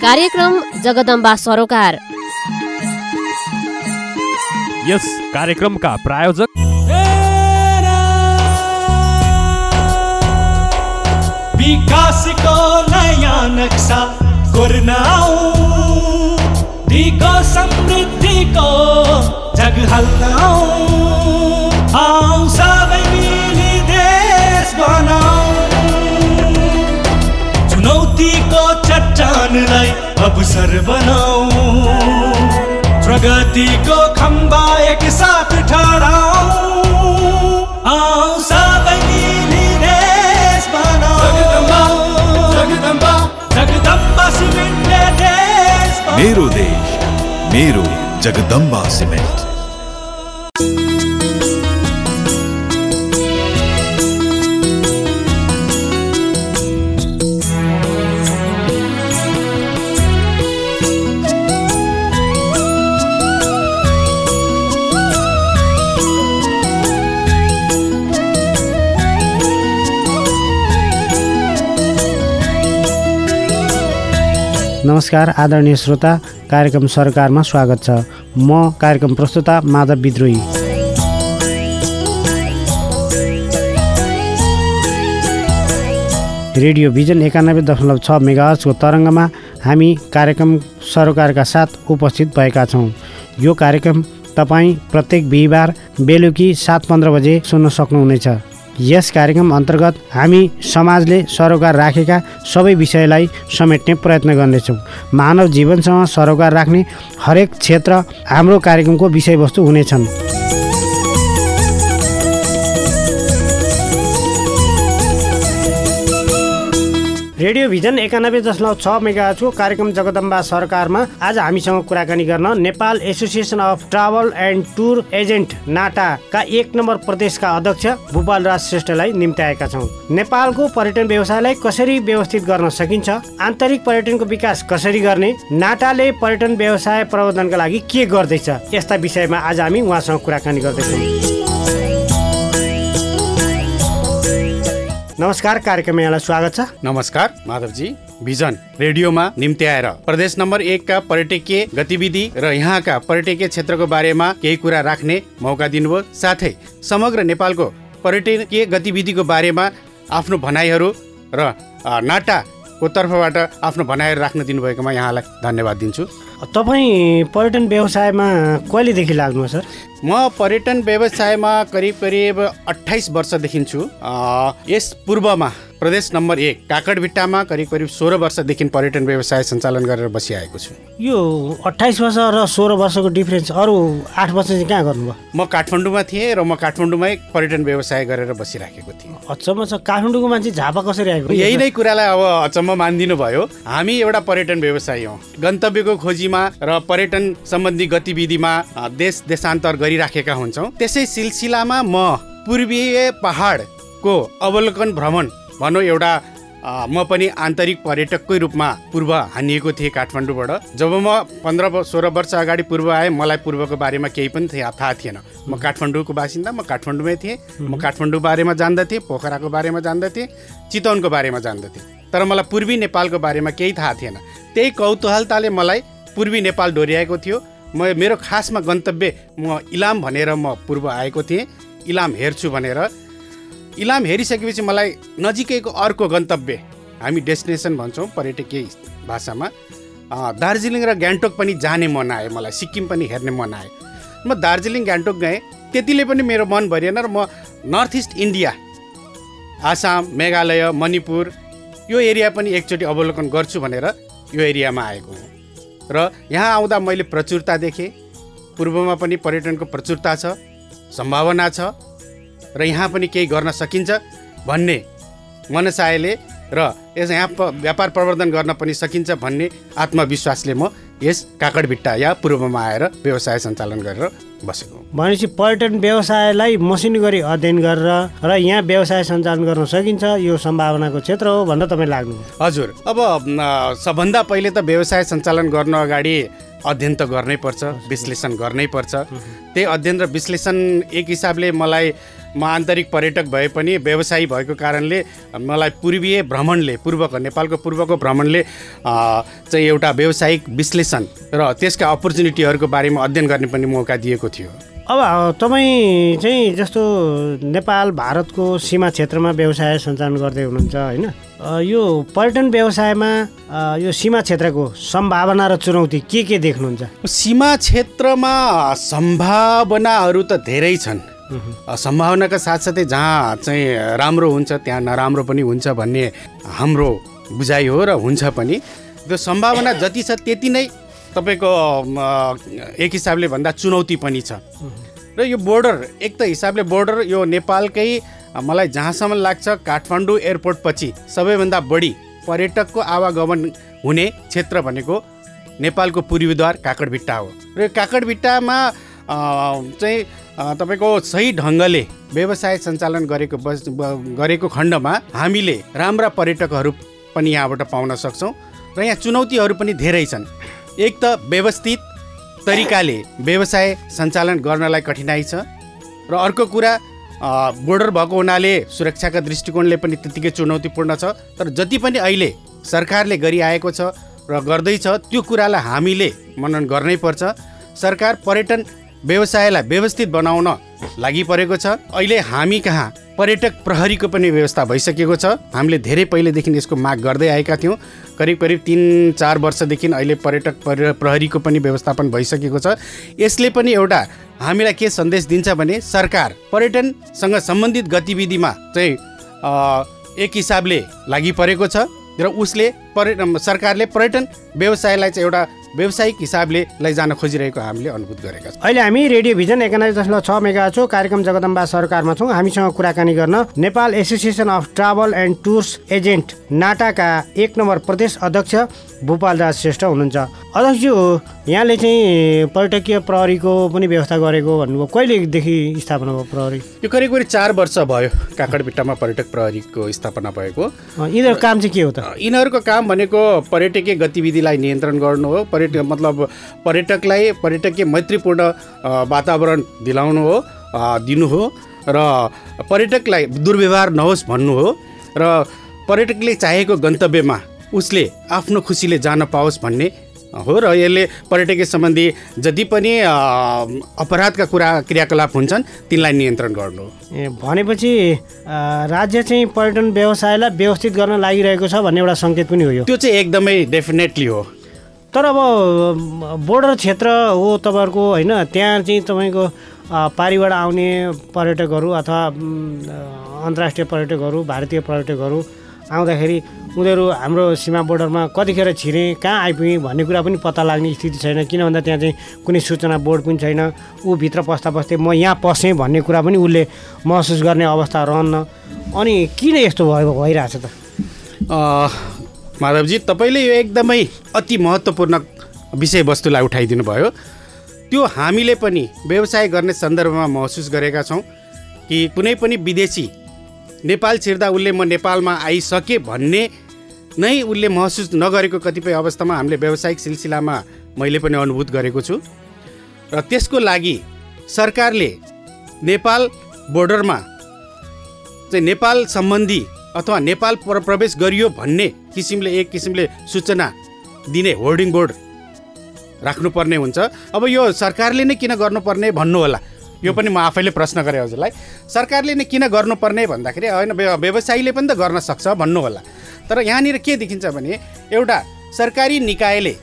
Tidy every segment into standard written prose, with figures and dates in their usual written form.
कार्यक्रम जगदम्बा सरोकार। यस कार्यक्रमका प्रायोजक विकासको नयाँ नक्सा कोर्न दिगो समृद्धिको जग हल्न आऊ सबै मिली देश बनाऊ चुनौतीको चट्टानलाई अवसर बनाऊ प्रगतिको खम्बा एक साथ ठहराऊ आऊ सबै मिली देश बनाऊ जगदम्बा जगदम्बा सिमेन्टले देश बनाऊ। मेरो देश मेरो जगदम्बा सिमेन्ट। नमस्कार आदरणीय श्रोता, कार्यक्रम सरकारमा स्वागत छ। म कार्यक्रम प्रस्तुता माधव विद्रोही। रेडियो भिजन 91.6 मेगाहर्जको तरङ्गमा हामी कार्यक्रम सरोकारका साथ उपस्थित भएका छौँ। यो कार्यक्रम तपाईँ प्रत्येक बिहिबार बेलुकी 7:15 बजे सुन्न सक्नुहुनेछ। यस कार्यक्रम अन्तर्गत हामी समाजले सरोकार राखेका सबै विषयलाई समेट्ने प्रयत्न गर्नेछौँ। मानव जीवनसँग सरोकार राख्ने हरेक क्षेत्र हाम्रो कार्यक्रमको विषयवस्तु हुनेछन्। रेडियो भिजन 91.6 मेगाहर्जको कार्यक्रम जगदम्बा सरकारमा आज हामीसँग कुराकानी गर्न Nepal association of travel and tour agent नाटाका 1 नम्बर प्रदेशका अध्यक्ष भूपाल राज श्रेष्ठलाई निम्त्याएका छौँ। नेपालको पर्यटन व्यवसायलाई कसरी व्यवस्थित गर्न सकिन्छ, आन्तरिक पर्यटनको विकास कसरी गर्ने, नाटाले पर्यटन व्यवसाय प्रवर्धनका लागि के गर्दैछ, यस्ता विषयमा आज हामी उहाँसँग कुराकानी गर्दैछौँ। नमस्कार, कार्यक्रममा यहाँलाई स्वागत छ। नमस्कार माधवजी। भिजन रेडियोमा निम्त्याएर प्रदेश नम्बर 1 का पर्यटकीय गतिविधि र यहाँका पर्यटकीय क्षेत्रको बारेमा केही कुरा राख्ने मौका दिनुभयो। साथै समग्र नेपालको पर्यटकीय गतिविधिको बारेमा आफ्नो भनाइहरू र नाटाको तर्फबाट आफ्नो भनाइहरू राख्न दिनुभएकोमा यहाँलाई धन्यवाद दिन्छु। तपाईँ पर्यटन व्यवसायमा कहिलेदेखि लाग्नु सर? म पर्यटन व्यवसायमा करिब 28 वर्षदेखि छु। यस पूर्वमा प्रदेश नम्बर 1 काकडभिट्टामा करिब 16 वर्षदेखि पर्यटन व्यवसाय सञ्चालन गरेर बसिआएको छु। यो 28 वर्ष र 16 वर्षको डिफरेन्स, अरू 8 वर्ष चाहिँ कहाँ गर्नुभयो? म काठमाडौँमा थिएँ र म काठमाडौँमै पर्यटन व्यवसाय गरेर बसिराखेको थिएँ। अचम्म छ, काठमाडौँको मान्छे झापा कसरी आएको? यही नै कुरालाई अब अचम्म मानिदिनु भयो। हामी एउटा पर्यटन व्यवसायी हौँ। गन्तव्यको खोजीमा र पर्यटन सम्बन्धी गतिविधिमा देश देशान्तर गरिराखेका हुन्छौँ। त्यसै सिलसिलामा म पूर्वीय पहाडको अवलोकन भ्रमण भनौँ एउटा म पनि आन्तरिक पर्यटककै रूपमा पूर्व हानिएको थिएँ काठमाडौँबाट। जब म 15-16 वर्ष अगाडि पूर्व आएँ, मलाई पूर्वको बारेमा केही पनि थाहा थिएन। म काठमाडौँको बासिन्दा, म काठमाडौँमै थिएँ। म काठमाडौँ बारेमा जान्दथेँ, पोखराको बारेमा जान्दथेँ, चितवनको बारेमा जान्दथेँ, तर मलाई पूर्वी नेपालको बारेमा केही थाहा थिएन। त्यही कौतूहलताले मलाई पूर्वी नेपाल डोर्याएको थियो। मेरो खासमा गन्तव्य म इलाम भनेर म पूर्व आएको थिएँ। इलाम हेर्छु भनेर इलाम हेरिसकेपछि मलाई नजिकैको अर्को गन्तव्य, हामी डेस्टिनेसन भन्छौँ पर्यटकीय भाषामा, दार्जिलिङ र गान्तोक पनि जाने मन आयो। मलाई सिक्किम पनि हेर्ने मन आयो। म दार्जिलिङ गान्तोक गएँ, त्यतिले पनि मेरो मन भरिएन र म north east India, Assam, Meghalaya, Manipur यो एरिया पनि एकचोटि अवलोकन गर्छु भनेर यो एरियामा आएको हुँ। र यहाँ आउँदा मैले प्रचुरता देखेँ। पूर्वमा पनि पर्यटनको प्रचुरता छ, सम्भावना छ र यहाँ पनि केही गर्न सकिन्छ भन्ने मनसायले र यहाँ व्यापार प्रवर्धन गर्न पनि सकिन्छ भन्ने आत्मविश्वासले म यस काकडभिट्टा या पूर्वमा आएर व्यवसाय सञ्चालन गरेर बसेको। भनेपछि पर्यटन व्यवसायलाई मसिनो गरी अध्ययन गरेर र यहाँ व्यवसाय सञ्चालन गर्न सकिन्छ, यो सम्भावनाको क्षेत्र हो भनेर तपाईँ लाग्नु? हजुर। अब सबभन्दा पहिले त व्यवसाय सञ्चालन गर्न अगाडि अध्ययन त गर्नै पर्छ, विश्लेषण गर्नै पर्छ। त्यही अध्ययन र विश्लेषण एक हिसाबले मलाई म आन्तरिक पर्यटक भए पनि व्यवसायी भएको कारणले मलाई पूर्वको नेपालको पूर्वको भ्रमणले चाहिँ एउटा व्यावसायिक विश्लेषण र त्यसका अपर्च्युनिटीहरूको बारेमा अध्ययन गर्ने पनि मौका दिएको थियो। अब तपाईँ चाहिँ जस्तो नेपाल भारतको सीमा क्षेत्रमा व्यवसाय सञ्चालन गर्दै हुनुहुन्छ होइन, यो पर्यटन व्यवसायमा यो सीमा क्षेत्रको सम्भावना र चुनौती के देख्नुहुन्छ? सीमा क्षेत्रमा सम्भावनाहरू त धेरै छन्। सम्भावनाका साथसाथै जहाँ चाहिँ राम्रो हुन्छ त्यहाँ नराम्रो पनि हुन्छ भन्ने हाम्रो बुझाइ हो र हुन्छ पनि। त्यो सम्भावना जति छ त्यति नै तपाईँको एक हिसाबले भन्दा चुनौती पनि छ। र यो बोर्डर एक त हिसाबले बोर्डर यो नेपालकै मलाई जहाँसम्म लाग्छ काठमाडौँ एयरपोर्ट पछि सबैभन्दा बढी पर्यटकको आवागमन हुने क्षेत्र भनेको नेपालको पूर्वीद्वार काकडभिट्टा हो। र यो काकडभिट्टामा चाहिँ तपाईँको सही ढङ्गले व्यवसाय सञ्चालन गरेको खण्डमा हामीले राम्रा पर्यटकहरू पनि यहाँबाट पाउन सक्छौँ। र यहाँ चुनौतीहरू पनि धेरै छन्। एक त व्यवस्थित तरिकाले व्यवसाय सञ्चालन गर्नलाई कठिनाइ छ, र अर्को कुरा बोर्डर भएको हुनाले सुरक्षाका दृष्टिकोणले पनि त्यत्तिकै चुनौतीपूर्ण छ। तर जति पनि अहिले सरकारले गरिआएको छ र गर्दैछ त्यो कुरालाई हामीले मनन गर्नै पर्छ। सरकार पर्यटन व्यवसायलाई व्यवस्थित बनाउन लागि परेको छ। अहिले हामी कहाँ पर्यटक प्रहरीको पनि व्यवस्था भइसकेको छ। हामीले धेरै पहिलेदेखि यसको माग गर्दै आएका थियौँ। करिब 3-4 वर्षदेखि अहिले पर्यटक प्रहरीको पनि व्यवस्थापन भइसकेको छ। यसले पनि एउटा हामीलाई के सन्देश दिन्छ भने सरकार पर्यटनसँग सम्बन्धित गतिविधिमा चाहिँ एक हिसाबले लागि परेको छ र उसले सरकारले पर्यटन व्यवसायलाई चाहिँ एउटा व्यावसायिक हिसाबले लैजान खोजिरहेको हामीले अनुभूत गरेका छौँ। अहिले हामी रेडियो भिजन 91.6 मेगाहर्जको कार्यक्रम जगदम्बा सरकारमा छौँ। हामीसँग कुराकानी गर्न Nepal association of travel and tours agent नाटाका 1 नम्बर प्रदेश अध्यक्ष भूपाल राज श्रेष्ठ हुनुहुन्छ। अध्यक्षज्यू, यहाँले चाहिँ पर्यटकीय प्रहरीको पनि व्यवस्था गरेको भन्नुभयो, कहिलेदेखि स्थापना भयो प्रहरी? यो करिब 4 वर्ष भयो काकडभिट्टामा पर्यटक प्रहरीको स्थापना भएको। यिनीहरूको काम चाहिँ के हो त? यिनीहरूको काम भनेको पर्यटकीय गतिविधिलाई नियन्त्रण गर्नु हो। पर्यटकलाई पर्यटकीय मैत्रीपूर्ण वातावरण दिनु हो र पर्यटकलाई दुर्व्यवहार नहोस् भन्नु हो र पर्यटकले चाहेको गन्तव्यमा उसले आफ्नो खुसीले जान पाओस् भन्ने हो। र यसले पर्यटकीय सम्बन्धी जति पनि अपराधका क्रियाकलाप हुन्छन् तिनलाई नियन्त्रण गर्नु हो। भनेपछि राज्य चाहिँ पर्यटन व्यवसायलाई व्यवस्थित गर्न लागिरहेको छ भन्ने एउटा सङ्केत पनि हो यो? त्यो चाहिँ एकदमै डेफिनेटली हो। तर अब बोर्डर क्षेत्र हो तपाईँहरूको होइन, त्यहाँ चाहिँ तपाईँको पारिबाट आउने पर्यटकहरू अथवा अन्तर्राष्ट्रिय पर्यटकहरू भारतीय पर्यटकहरू आउँदाखेरि उनीहरू हाम्रो सीमा बोर्डरमा कतिखेर छिरे कहाँ आइपुगे भन्ने कुरा पनि पत्ता लाग्ने स्थिति छैन। किन भन्दा त्यहाँ चाहिँ कुनै सूचना बोर्ड पनि छैन। ऊ भित्र पस्दै म यहाँ पसेँ भन्ने कुरा पनि उसले महसुस गर्ने अवस्था रहन्न। अनि किन यस्तो भइरहेछ त? माधवजी, तपाईँले यो एकदमै अति महत्त्वपूर्ण विषयवस्तुलाई उठाइदिनु भयो। त्यो हामीले पनि व्यवसाय गर्ने सन्दर्भमा महसुस गरेका छौँ कि कुनै पनि विदेशी नेपाल छिर्दा उसले म नेपालमा आइसकेँ भन्ने नै उसले महसुस नगरेको कतिपय अवस्थामा हामीले व्यावसायिक सिलसिलामा मैले पनि अनुभूत गरेको छु। र त्यसको लागि सरकारले नेपाल बोर्डरमा चाहिँ नेपाल सम्बन्धी अथवा नेपाल प्रवेश गरियो भन्ने एक किसिमले सूचना दिने होर्डिङ बोर्ड राख्नुपर्ने हुन्छ। अब यो सरकारले नै किन गर्नुपर्ने भन्नु होला, यो पनि म आफैले प्रश्न गरेँ हजुरलाई। सरकारले नै किन गर्नुपर्ने भन्दाखेरि होइन व्यवसायीले पनि त गर्न सक्छ भन्नु होला। तर यहाँनिर के देखिन्छ भने एउटा सरकारी निकायले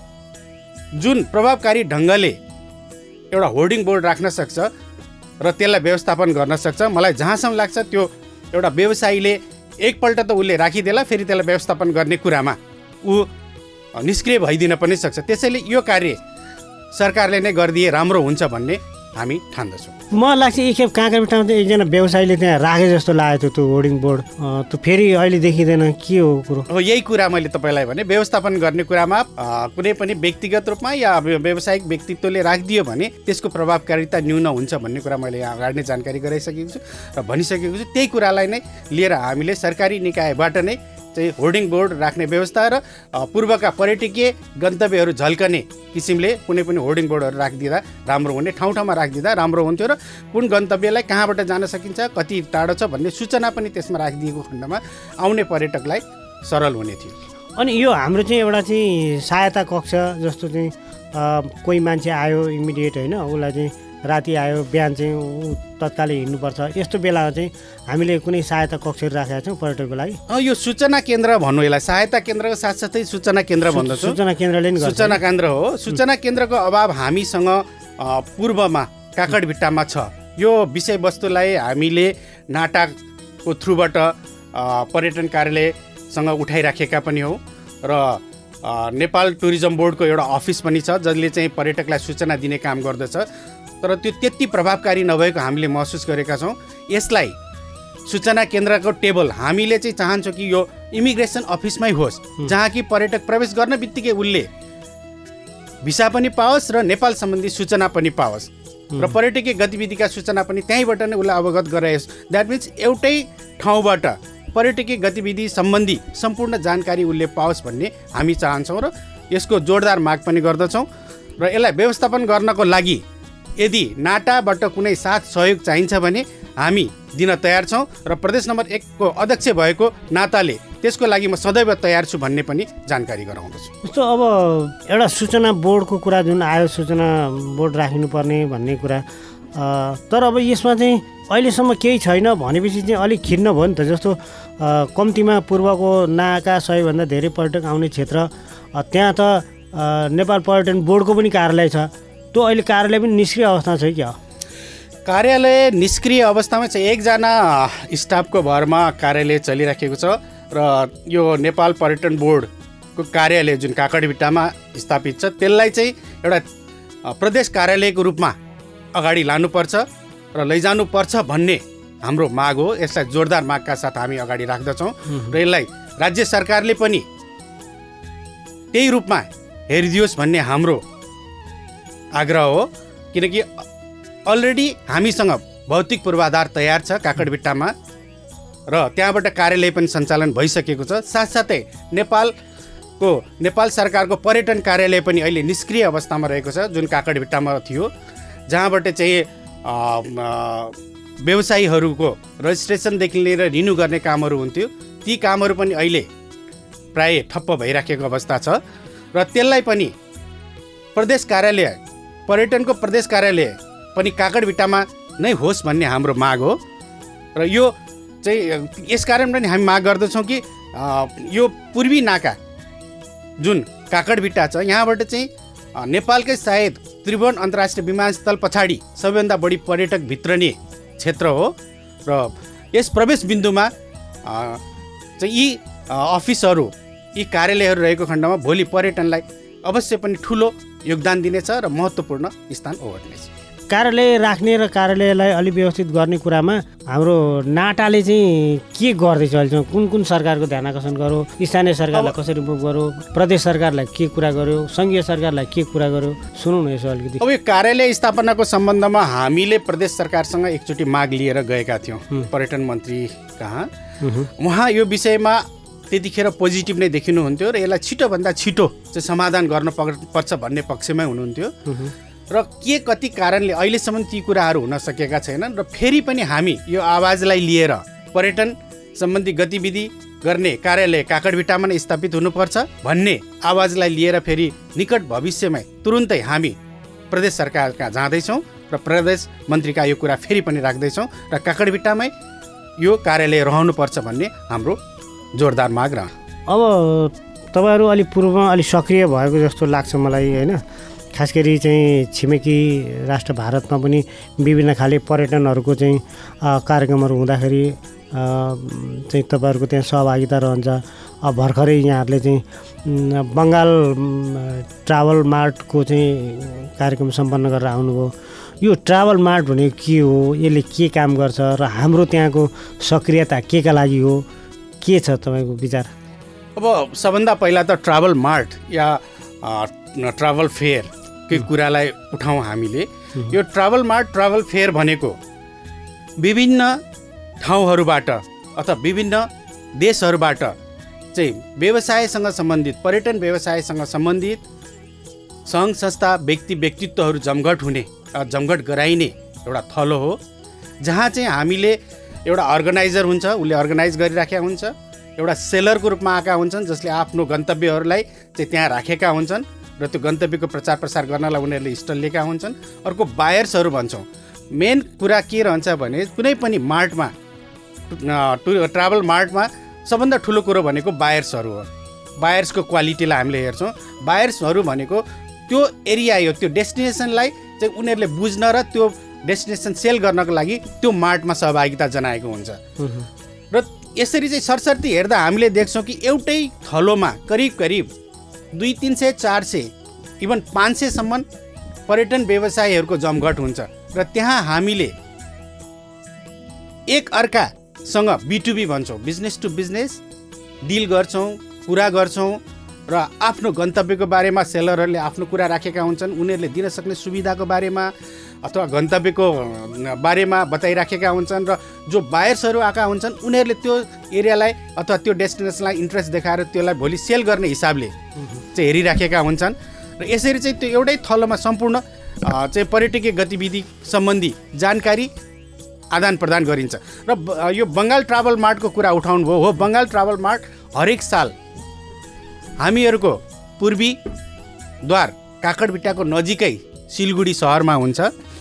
जुन प्रभावकारी ढङ्गले एउटा होर्डिङ बोर्ड राख्न सक्छ र त्यसलाई व्यवस्थापन गर्न सक्छ, मलाई जहाँसम्म लाग्छ त्यो एउटा व्यवसायीले एकपल्ट त उसले राखिदेला फेरि त्यसलाई व्यवस्थापन गर्ने कुरामा ऊ निष्क्रिय भइदिन पनि सक्छ। त्यसैले यो कार्य सरकारले नै गरिदिए राम्रो हुन्छ भन्ने हामी ठान्दछौँ। मलाई लाग्छ एकखेप काँक्राभिट्टामा चाहिँ एकजना व्यवसायीले त्यहाँ राखे जस्तो लागेको थियो त्यो होर्डिङ बोर्ड, त्यो फेरि अहिले देखिँदैन, के हो कुरो? हो, यही कुरा मैले तपाईँलाई भने व्यवस्थापन गर्ने कुरामा कुनै पनि व्यक्तिगत रूपमा या व्यावसायिक व्यक्तित्वले राखिदियो भने त्यसको प्रभावकारिता न्यून हुन्छ भन्ने कुरा मैले यहाँ अगाडि नै जानकारी गराइसकेको छु र भनिसकेको छु। त्यही कुरालाई नै लिएर हामीले सरकारी निकायबाट नै चाहिँ होर्डिङ बोर्ड राख्ने व्यवस्था र पूर्वका पर्यटकीय गन्तव्यहरू झल्कने किसिमले कुनै पनि होर्डिङ बोर्डहरू राखिदिँदा राम्रो हुने, ठाउँ ठाउँमा राखिदिँदा राम्रो हुन्थ्यो र कुन गन्तव्यलाई कहाँबाट जान सकिन्छ, कति टाढो छ भन्ने सूचना पनि त्यसमा राखिदिएको खण्डमा आउने पर्यटकलाई सरल हुने थियो। अनि यो हाम्रो चाहिँ एउटा चाहिँ सहायता कक्ष जस्तो चाहिँ कोही मान्छे आयो इमिडिएट होइन, उसलाई चाहिँ राति आयो बिहान चाहिँ तत्कालै हिँड्नुपर्छ, यस्तो बेला चाहिँ हामीले कुनै सहायता कक्षहरू राखेका छौँ पर्यटकको लागि? यो सूचना केन्द्र भन्नु यसलाई, सहायता केन्द्रको साथसाथै सूचना केन्द्र भन्दछौँ। सूचना केन्द्रले नि सूचना केन्द्र हो। सूचना केन्द्रको अभाव हामीसँग पूर्वमा काकडभिट्टामा छ। यो विषयवस्तुलाई हामीले नाटाको थ्रुबाट पर्यटन कार्यालयसँग उठाइराखेका पनि हौ र नेपाल टुरिज्म बोर्डको एउटा अफिस पनि छ जसले चाहिँ पर्यटकलाई सूचना दिने काम गर्दछ, तर त्यो त्यति प्रभावकारी नभएको हामीले महसुस गरेका छौँ। यसलाई सूचना केन्द्रको टेबल हामीले चाहिँ चाहन्छौँ कि यो इमिग्रेसन अफिसमै होस्, जहाँ कि पर्यटक प्रवेश गर्न बित्तिकै उसले भिसा पनि पाओस् र नेपाल सम्बन्धी सूचना पनि पाओस् र पर्यटकीय गतिविधिका सूचना पनि त्यहीँबाट नै उसलाई अवगत गरायोस्। द्याट मिन्स एउटै ठाउँबाट पर्यटकीय गतिविधि सम्बन्धी सम्पूर्ण जानकारी उसले पाओस् भन्ने हामी चाहन्छौँ र यसको जोरदार माग पनि गर्दछौँ। र यसलाई व्यवस्थापन गर्नको लागि यदि नाटाबाट कुनै साथ सहयोग चाहिन्छ भने हामी दिन तयार छौँ र प्रदेश नम्बर 1 को अध्यक्ष भएको नाताले त्यसको लागि म सदैव तयार छु भन्ने पनि जानकारी गराउँदछु। जस्तो अब एउटा सूचना बोर्डको कुरा जुन आयो, सूचना बोर्ड राख्नुपर्ने भन्ने कुरा, तर अब यसमा चाहिँ अहिलेसम्म केही छैन भनेपछि चाहिँ अलिक खिन्न भयो नि त। जस्तो कम्तीमा पूर्वको नाका 100 भन्दा धेरै पर्यटक आउने क्षेत्र, त्यहाँ त नेपाल पर्यटन बोर्डको पनि कार्यालय छ, त्यो अहिले कार्यालय पनि निष्क्रिय अवस्थामा छ क्या? कार्यालय निष्क्रिय अवस्थामा छ। एकजना स्टाफको भरमा कार्यालय चलिराखेको छ र यो नेपाल पर्यटन बोर्डको कार्यालय जुन काकडभिट्टामा स्थापित छ त्यसलाई चाहिँ एउटा प्रदेश कार्यालयको रूपमा अगाडि लानुपर्छ र लैजानुपर्छ भन्ने हाम्रो माग हो। यसलाई जोरदार मागका साथ हामी अगाडि राख्दछौँ र यसलाई राज्य सरकारले पनि त्यही रूपमा हेरिदियोस् भन्ने हाम्रो आग्रह हो, किनकि अलरेडी हामीसँग भौतिक पूर्वाधार तयार छ काकडभिट्टामा र त्यहाँबाट कार्यालय पनि सञ्चालन भइसकेको छ। साथसाथै नेपाल सरकारको पर्यटन कार्यालय पनि अहिले निष्क्रिय अवस्थामा रहेको छ जुन काकडभिट्टामा थियो, जहाँबाट चाहिँ व्यवसायीहरूको रजिस्ट्रेसनदेखि लिएर रिन्यू गर्ने कामहरू हुन्थ्यो, ती कामहरू पनि अहिले प्राय ठप्प भइराखेको अवस्था छ र त्यसलाई पनि प्रदेश कार्यालय पर्यटनको प्रदेश कार्यालय पनि काकडभिट्टामा नै होस् भन्ने हाम्रो माग हो। र यो चाहिँ यसकारण पनि हामी माग गर्दछौँ कि यो पूर्वी नाका जुन काकडभिट्टा छ यहाँबाट चाहिँ नेपालकै सायद त्रिभुवन अन्तर्राष्ट्रिय विमानस्थल पछाडि सबैभन्दा बढी पर्यटक भित्रने क्षेत्र हो र यस प्रवेश बिन्दुमा चाहिँ यी अफिसहरू, यी कार्यालयहरू रहेको खण्डमा भोलि पर्यटनलाई अवश्य पनि ठुलो योगदान दिनेछ र महत्त्वपूर्ण स्थान ओगट्नेछ। कार्यालय राख्ने र कार्यालयलाई अलिक व्यवस्थित गर्ने कुरामा हाम्रो नाटाले चाहिँ के गर्दैछ अहिलेसम्म? कुन कुन सरकारको ध्यान आकर्षण गर्यो, स्थानीय सरकारलाई कसरी मुभ गर्यो, प्रदेश सरकारलाई के कुरा गर्यो, सङ्घीय सरकारलाई के कुरा गर्यो, सुनौ न यसो अलिकति। अब यो कार्यालय स्थापनाको सम्बन्धमा हामीले प्रदेश सरकारसँग एकचोटि माग लिएर गएका थियौँ पर्यटन मन्त्री कहाँ। उहाँ यो विषयमा त्यतिखेर पोजिटिभ नै देखिनुहुन्थ्यो र यसलाई छिटोभन्दा छिटो चाहिँ समाधान गर्न पर्छ भन्ने पक्षमै हुनुहुन्थ्यो र के कति कारणले अहिलेसम्म ती कुराहरू हुन सकेका छैनन् र फेरि पनि हामी यो आवाजलाई लिएर पर्यटन सम्बन्धी गतिविधि गर्ने कार्यालय काकडभिट्टामा नै स्थापित हुनुपर्छ भन्ने आवाजलाई लिएर फेरि निकट भविष्यमै तुरुन्तै हामी प्रदेश सरकार कहाँ जाँदैछौँ र प्रदेश मन्त्रीका यो कुरा फेरि पनि राख्दैछौँ र काकडभिट्टामै यो कार्यालय रहनुपर्छ भन्ने हाम्रो जोरदार माग रह। अब तपाईँहरू अलिक पूर्वमा अलिक सक्रिय भएको जस्तो लाग्छ मलाई होइन, खास गरी चाहिँ छिमेकी राष्ट्र भारतमा पनि विभिन्न खाले पर्यटनहरूको चाहिँ कार्यक्रमहरू हुँदाखेरि चाहिँ तपाईँहरूको त्यहाँ सहभागिता रहन्छ। अब भर्खरै यहाँहरूले चाहिँ बङ्गाल ट्राभल मार्टको चाहिँ कार्यक्रम सम्पन्न गरेर आउनुभयो। यो ट्राभल मार्ट भनेको के हो, यसले के काम गर्छ र हाम्रो त्यहाँको सक्रियता केका लागि हो, के छ तपाईँको विचार? अब सबभन्दा पहिला त ट्राभल मार्ट या ट्राभल फेयर के कुरालाई उठाउँ हामीले। यो ट्राभल मार्ट ट्राभल फेयर भनेको विभिन्न ठाउँहरूबाट अथवा विभिन्न देशहरूबाट चाहिँ व्यवसायसँग सम्बन्धित, पर्यटन व्यवसायसँग सम्बन्धित सङ्घ संस्था व्यक्तित्वहरू जमघट गराइने एउटा थलो हो, जहाँ चाहिँ हामीले एउटा अर्गनाइजर हुन्छ, उसले अर्गनाइज गरिराखेका हुन्छ, एउटा सेलरको रूपमा आएका हुन्छन् जसले आफ्नो गन्तव्यहरूलाई चाहिँ त्यहाँ राखेका हुन्छन् र त्यो गन्तव्यको प्रचार प्रसार गर्नलाई उनीहरूले स्टल लिएका हुन्छन्। अर्को बायर्सहरू भन्छौँ। मेन कुरा के रहन्छ भने कुनै पनि मार्टमा, ट्राभल मार्टमा सबभन्दा ठुलो कुरो भनेको बायर्सहरू हो। बायर्सको क्वालिटीलाई हामीले हेर्छौँ। बायर्सहरू भनेको त्यो एरिया हो, त्यो डेस्टिनेसनलाई चाहिँ उनीहरूले बुझ्न र त्यो डेस्टिनेसन सेल गर्नको लागि त्यो मार्टमा सहभागिता जनाएको हुन्छ। र यसरी चाहिँ सरसर्ती हेर्दा हामीले देख्छौँ कि एउटै थलोमा करिब 200, 300, 400 इभन 500सम्म पर्यटन व्यवसायीहरूको जमघट हुन्छ र त्यहाँ हामीले एक अर्कासँग B2B भन्छौँ, बिजनेस टु बिजनेस डिल गर्छौँ, कुरा गर्छौँ र आफ्नो गन्तव्यको बारेमा सेलरहरूले आफ्नो कुरा राखेका हुन्छन्। उनीहरूले दिन सक्ने सुविधाको बारेमा अथवा गन्तव्यको बारेमा बताइराखेका हुन्छन् र जो बायर्सहरू आएका हुन्छन् उनीहरूले त्यो एरियालाई अथवा त्यो डेस्टिनेसनलाई इन्ट्रेस्ट देखाएर त्यसलाई भोलि सेल गर्ने हिसाबले चाहिँ हेरिराखेका हुन्छन्। र यसरी चाहिँ त्यो एउटै थलोमा सम्पूर्ण चाहिँ पर्यटकीय गतिविधि सम्बन्धी जानकारी आदान प्रदान गरिन्छ। र यो बङ्गाल ट्राभल मार्टको कुरा उठाउनु भयो हो। बङ्गाल ट्राभल मार्ट हरेक साल हामीहरूको पूर्वी द्वार काकडभिट्टाको नजिकै सिलगढी सहरमा हुन्छ,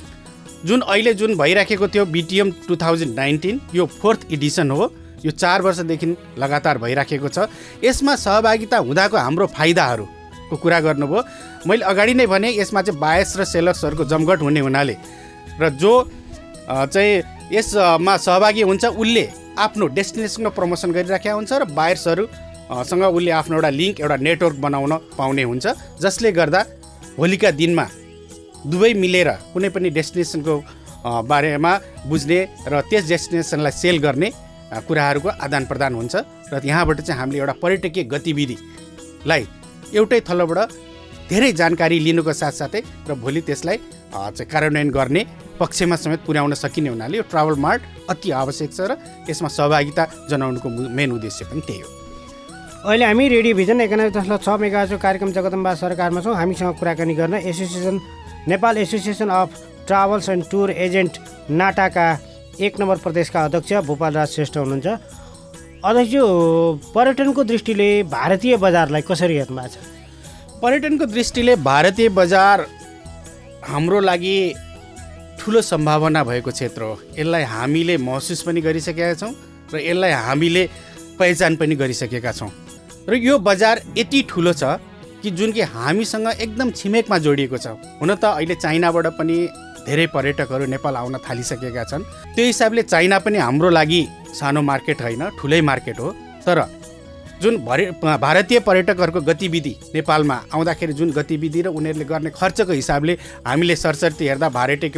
जुन भइराखेको थियो BTM 2019, यो 4th एडिसन हो। यो 4 वर्षदेखि लगातार भइराखेको छ। यसमा सहभागिता हुँदाको हाम्रो फाइदाहरूको कुरा गर्नुभयो। मैले अगाडि नै भने यसमा चाहिँ बायर्स र सेलर्सहरूको जमघट हुने हुनाले र जो चाहिँ यसमा सहभागी हुन्छ उसले आफ्नो डेस्टिनेसनको प्रमोसन गरिराखेका हुन्छ र बायर्सहरूसँग उसले आफ्नो एउटा लिङ्क, एउटा नेटवर्क बनाउन पाउने हुन्छ, जसले गर्दा भोलिका दिनमा दुवै मिलेर कुनै पनि डेस्टिनेसनको बारेमा बुझ्ने र त्यस डेस्टिनेसनलाई सेल गर्ने कुराहरूको आदान प्रदान हुन्छ। र यहाँबाट चाहिँ हामीले एउटा पर्यटकीय गतिविधिलाई एउटै थलोबाट धेरै जानकारी लिनुको साथसाथै र भोलि त्यसलाई चाहिँ कार्यान्वयन गर्ने पक्षमा समेत पुर्याउन सकिने हुनाले यो ट्राभल मार्ट अति आवश्यक छ र यसमा सहभागिता जनाउनुको मेन उद्देश्य पनि त्यही हो। अहिले हामी रेडियो भिजन 91.6 मेगाहर्जको कार्यक्रम जगदम्बा सरकारमा छौँ। हामीसँग कुराकानी गर्न Nepal association of travels and tour agent नाटाका 1 नम्बर प्रदेशका अध्यक्ष भूपाल राज श्रेष्ठ हुनुहुन्छ। अध्यक्ष, पर्यटनको दृष्टिले भारतीय बजारलाई कसरी हेर्नु भएको छ? पर्यटनको दृष्टिले भारतीय बजार हाम्रो लागि ठुलो सम्भावना भएको क्षेत्र हो। यसलाई हामीले महसुस पनि गरिसकेका छौँ र यसलाई हामीले पहिचान पनि गरिसकेका छौँ। र यो बजार यति ठुलो छ कि जुन कि हामीसँग एकदम छिमेकमा जोडिएको छ। हुन त अहिले चाइनाबाट पनि धेरै पर्यटकहरू नेपाल आउन थालिसकेका छन्। त्यो हिसाबले चाइना पनि हाम्रो लागि सानो मार्केट होइन, ठुलै मार्केट हो। तर जुन भारतीय पर्यटकहरूको गतिविधि नेपालमा आउँदाखेरि जुन गतिविधि र उनीहरूले गर्ने खर्चको हिसाबले हामीले सरसर्ती हेर्दा भारतीय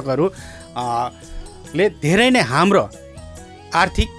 पर्यटकहरूले धेरै नै हाम्रो आर्थिक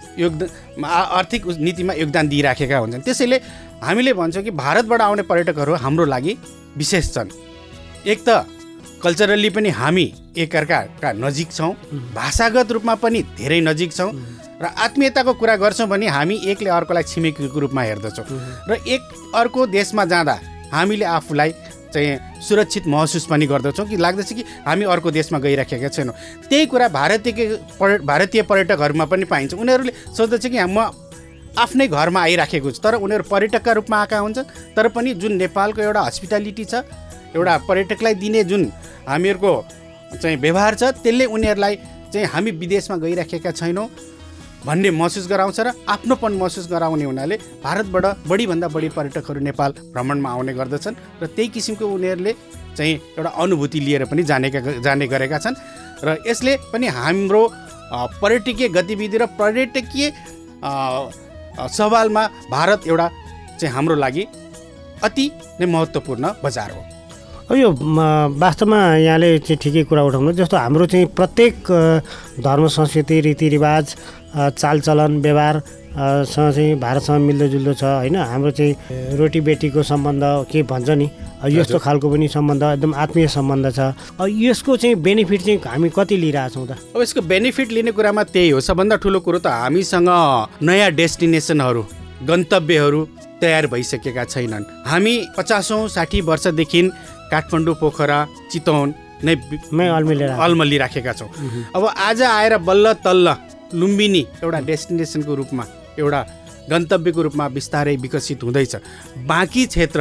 नीतिमा योगदान दिइराखेका हुन्छन्। त्यसैले हामीले भन्छौँ कि भारतबाट आउने पर्यटकहरू हाम्रो लागि विशेष छन्। एक त कल्चरली पनि हामी एकअर्काका नजिक छौँ, भाषागत रूपमा पनि धेरै नजिक छौँ र आत्मीयताको कुरा गर्छौँ भने हामी एकले अर्कोलाई छिमेकीको रूपमा हेर्दछौँ र एक अर्को देशमा जाँदा हामीले आफूलाई चाहिँ सुरक्षित महसुस पनि गर्दछौँ कि लाग्दछ कि हामी अर्को देशमा गइराखेका छैनौँ। त्यही कुरा भारतीय पर्यटकहरूमा पनि पाइन्छ। उनीहरूले सोच्दछ कि म आफ्नै घरमा आइराखेको छु, तर उनीहरू पर्यटकका रूपमा आएका हुन्छन्। तर पनि जुन नेपालको एउटा हस्पिटालिटी छ, एउटा पर्यटकलाई दिने जुन हामीहरूको चाहिँ व्यवहार छ, त्यसले उनीहरूलाई चाहिँ हामी विदेशमा गइराखेका छैनौँ भन्ने महसुस गराउँछ र आफ्नोपन महसुस गराउने हुनाले भारतबाट बढीभन्दा बढी पर्यटकहरू नेपाल भ्रमणमा आउने गर्दछन् र त्यही किसिमको उनीहरूले चाहिँ एउटा अनुभूति लिएर पनि जाने गरेका छन्। र यसले पनि हाम्रो पर्यटकीय गतिविधि र पर्यटकीय सवालमा भारत एउटा चाहिँ हाम्रो लागि अति नै महत्त्वपूर्ण बजार हो। यो वास्तवमा यहाँले चाहिँ ठिकै कुरा उठाउनु। जस्तो हाम्रो चाहिँ प्रत्येक धर्म संस्कृति रीतिरिवाज चालचलन व्यवहारसँग चाहिँ भारतसँग मिल्दोजुल्दो छ होइन। हाम्रो चाहिँ रोटी बेटीको सम्बन्ध के भन्छ नि, यस्तो खालको पनि सम्बन्ध एकदम आत्मीय सम्बन्ध छ। यसको चाहिँ बेनिफिट चाहिँ हामी कति लिइरहेछौँ त? अब यसको बेनिफिट लिने कुरामा त्यही हो। सबभन्दा ठुलो कुरो त हामीसँग नयाँ डेस्टिनेसनहरू गन्तव्यहरू तयार भइसकेका छैनन्। हामी 50-60 वर्षदेखि काठमाडौँ, पोखरा, चितवन नै अल्मलिराखेका छौँ। अब आज आएर बल्ल तल्ल लुम्बिनी एउटा डेस्टिनेसनको रूपमा, एउटा गन्तव्यको रूपमा बिस्तारै विकसित हुँदैछ। बाँकी क्षेत्र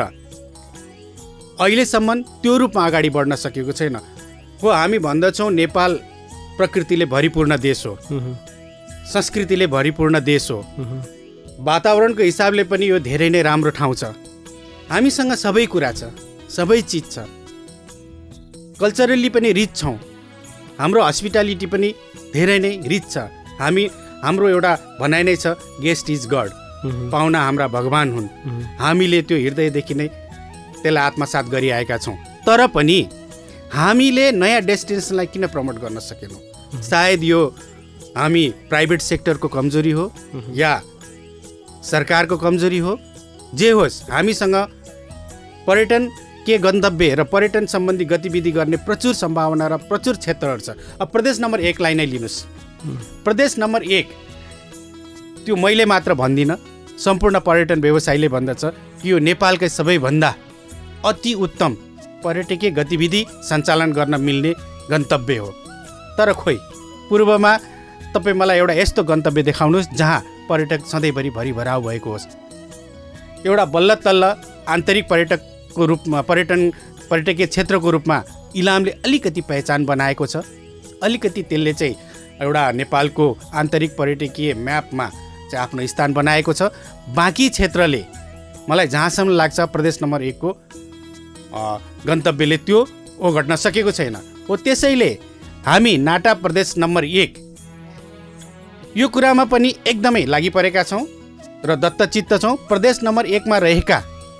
अहिलेसम्म त्यो रूपमा अगाडि बढ्न सकेको छैन। हो हामी भन्दछौँ नेपाल प्रकृतिले भरिपूर्ण देश हो, संस्कृतिले भरिपूर्ण देश हो, वातावरणको हिसाबले पनि यो धेरै नै राम्रो ठाउँ छ। हामीसँग सबै कुरा छ, सबै चिज छ। कल्चरली पनि रिच छौँ, हाम्रो हस्पिटालिटी पनि धेरै नै रिच छ। हाम्रो एउटा भनाइ नै छ, गेस्ट इज गड, पाहुना हाम्रा भगवान हुन्। हामीले त्यो हृदयदेखि नै त्यसलाई आत्मसात गरिआएका छौँ। तर पनि हामीले नयाँ डेस्टिनेसनलाई किन प्रमोट गर्न सकेनौँ? सायद यो हामी प्राइभेट सेक्टरको कमजोरी हो या सरकारको कमजोरी हो, जे होस् हामीसँग पर्यटन के गन्तव्य र पर्यटन सम्बन्धी गतिविधि गर्ने प्रचुर सम्भावना र प्रचुर क्षेत्रहरू छ। अब प्रदेश नम्बर 1 लाई नै लिनुहोस्। प्रदेश नम्बर 1 त्यो मैले मात्र भन्दिनँ, सम्पूर्ण पर्यटन व्यवसायीले भन्दछ कि यो नेपालकै सबैभन्दा अति उत्तम पर्यटकीय गतिविधि सञ्चालन गर्न मिल्ने गन्तव्य हो। तर खोइ पूर्वमा तपाईँ मलाई एउटा यस्तो गन्तव्य देखाउनुहोस् जहाँ पर्यटक सधैँभरि भरिभराउ भएको होस्। एउटा बल्ल तल्ल आन्तरिक पर्यटकको रूपमा, पर्यटकीय क्षेत्रको रूपमा इलामले अलिकति पहिचान बनाएको छ। अलिकति त्यसले चाहिँ एउटा नेपालको आन्तरिक पर्यटकीय म्यापमा चाहिँ आफ्नो स्थान बनाएको छ। बाँकी क्षेत्रले मलाई जहाँसम्म लाग्छ प्रदेश नम्बर 1 को गन्तव्यले त्यो ओगट्न सकेको छैन। हो त्यसैले हामी नाटा प्रदेश नम्बर 1 यो कुरामा पनि एकदमै लागि परेका छौँ र दत्तचित्त छौँ। प्रदेश नम्बर 1 मा रहेका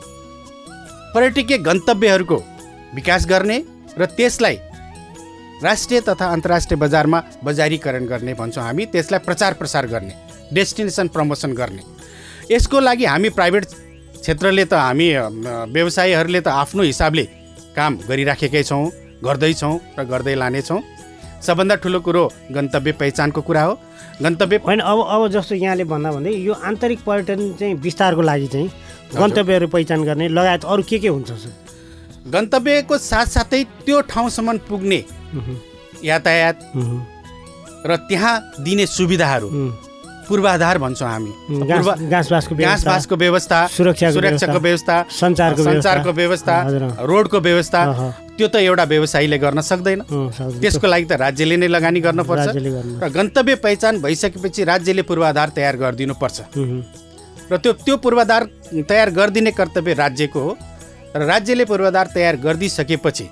पर्यटकीय गन्तव्यहरूको विकास गर्ने र त्यसलाई राष्ट्रिय तथा अन्तर्राष्ट्रिय बजारमा बजारीकरण गर्ने भन्छौँ हामी। त्यसलाई प्रचार प्रसार गर्ने, डेस्टिनेसन प्रमोसन गर्ने। यसको लागि हामी प्राइभेट क्षेत्रले त, हामी व्यवसायीहरूले त आफ्नो हिसाबले काम गरिराखेकै छौँ, गर्दैछौँ र गर्दै लानेछौँ। सबभन्दा ठुलो कुरो गन्तव्य पहिचानको कुरा हो। गन्तव्य होइन, अब जस्तो यहाँले भन्दै यो आन्तरिक पर्यटन चाहिँ विस्तारको लागि चाहिँ गन्तव्यहरू पहिचान गर्ने लगायत अरू के हुन्छ सर? गन्तव्यको साथसाथै त्यो ठाउँसम्म पुग्ने यातायात र त्यहाँ दिने सुविधाहरू, पूर्वाधार भन्छौँ हामी। घाँसबासको व्यवस्था, सुरक्षाको व्यवस्था, सञ्चारको व्यवस्था, रोडको व्यवस्था, त्यो त एउटा व्यवसायीले गर्न सक्दैन। त्यसको लागि त राज्यले नै लगानी गर्नुपर्छ। र गन्तव्य पहिचान भइसकेपछि राज्यले पूर्वाधार तयार गरिदिनुपर्छ र त्यो पूर्वाधार तयार गरिदिने कर्तव्य राज्यको हो। र राज्यले पूर्वाधार तयार गरिदिसकेपछि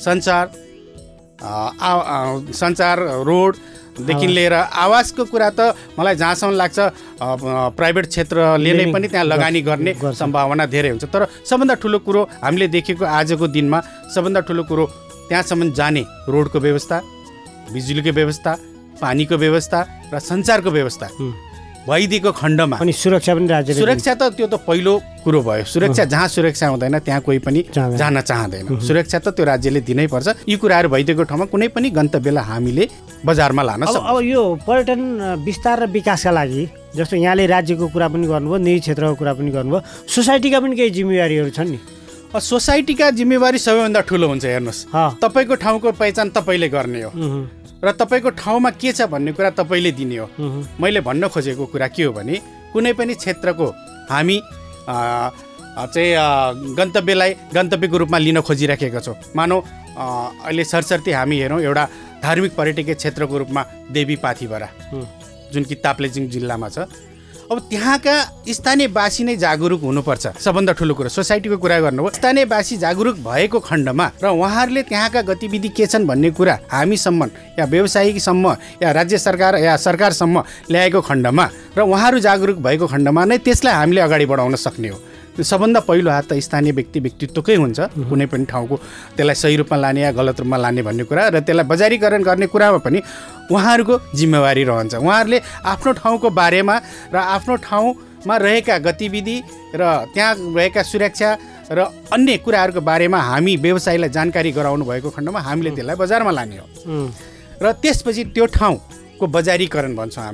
सञ्चार रोडदेखि लिएर आवासको कुरा त मलाई जहाँसम्म लाग्छ प्राइभेट क्षेत्रले नै पनि त्यहाँ लगानी गर्ने सम्भावना धेरै हुन्छ। तर सबभन्दा ठुलो कुरो हामीले देखेको आजको दिनमा सबभन्दा ठुलो कुरो त्यहाँसम्म जाने रोडको व्यवस्था, बिजुलीको व्यवस्था, पानीको व्यवस्था र सञ्चारको व्यवस्था भइदिएको खण्डमा अनि सुरक्षा पनि राज्यले, सुरक्षा त त्यो त पहिलो कुरो भयो। सुरक्षा जहाँ सुरक्षा हुँदैन त्यहाँ कोही पनि जान चाहँदैन। सुरक्षा त त्यो राज्यले दिनै पर्छ। यी कुराहरू भइदिएको ठाउँमा कुनै पनि गन्तव्यलाई हामीले बजारमा लान सक्छौँ। अब यो पर्यटन विस्तार र विकासका लागि जस्तो यहाँले राज्यको कुरा पनि गर्नुभयो, निजी क्षेत्रको कुरा पनि गर्नुभयो, सोसाइटीका पनि केही जिम्मेवारीहरू छन् नि। सोसाइटीका जिम्मेवारी सबैभन्दा ठुलो हुन्छ। हेर्नुहोस्, तपाईँको ठाउँको पहिचान तपाईँले गर्ने हो र तपाईँको ठाउँमा के छ भन्ने कुरा तपाईँले दिने हो। मैले भन्न खोजेको कुरा के हो भने कुनै पनि क्षेत्रको हामी चाहिँ गन्तव्यलाई गन्तव्यको रूपमा लिन खोजिराखेका छौँ। मानौ अहिले सरसर्ती हामी हेरौँ एउटा धार्मिक पर्यटकीय क्षेत्रको रूपमा देवी पाथिभरा जुन कि ताप्लेजुङ जिल्लामा छ। अब त्यहाँका स्थानीयवासी नै जागरुक हुनुपर्छ। सबभन्दा ठुलो कुरा सोसाइटीको कुरा गर्नुभयो। स्थानीयवासी जागरुक भएको खण्डमा र उहाँहरूले त्यहाँका गतिविधि के छन् भन्ने कुरा हामीसम्म या व्यवसायीसम्म या राज्य सरकार या सरकारसम्म ल्याएको खण्डमा र उहाँहरू जागरुक भएको खण्डमा नै त्यसलाई हामीले अगाडि बढाउन सक्ने हो। सबभन्दा पहिलो हात त स्थानीय व्यक्तित्वकै हुन्छ। कुनै पनि ठाउँको त्यसलाई सही रूपमा लाने या गलत रूपमा लाने भन्ने कुरा र त्यसलाई बजारीकरण गर्ने कुरामा पनि उहाँहरूको जिम्मेवारी रहन्छ। उहाँहरूले आफ्नो ठाउँको बारेमा र आफ्नो ठाउँमा रहेका गतिविधि र त्यहाँ रहेका सुरक्षा र अन्य कुराहरूको बारेमा हामी व्यवसायीलाई जानकारी गराउनु भएको खण्डमा हामीले त्यसलाई बजारमा लाने हो र त्यसपछि त्यो ठाउँको बजारीकरण भन्छौँ हामी।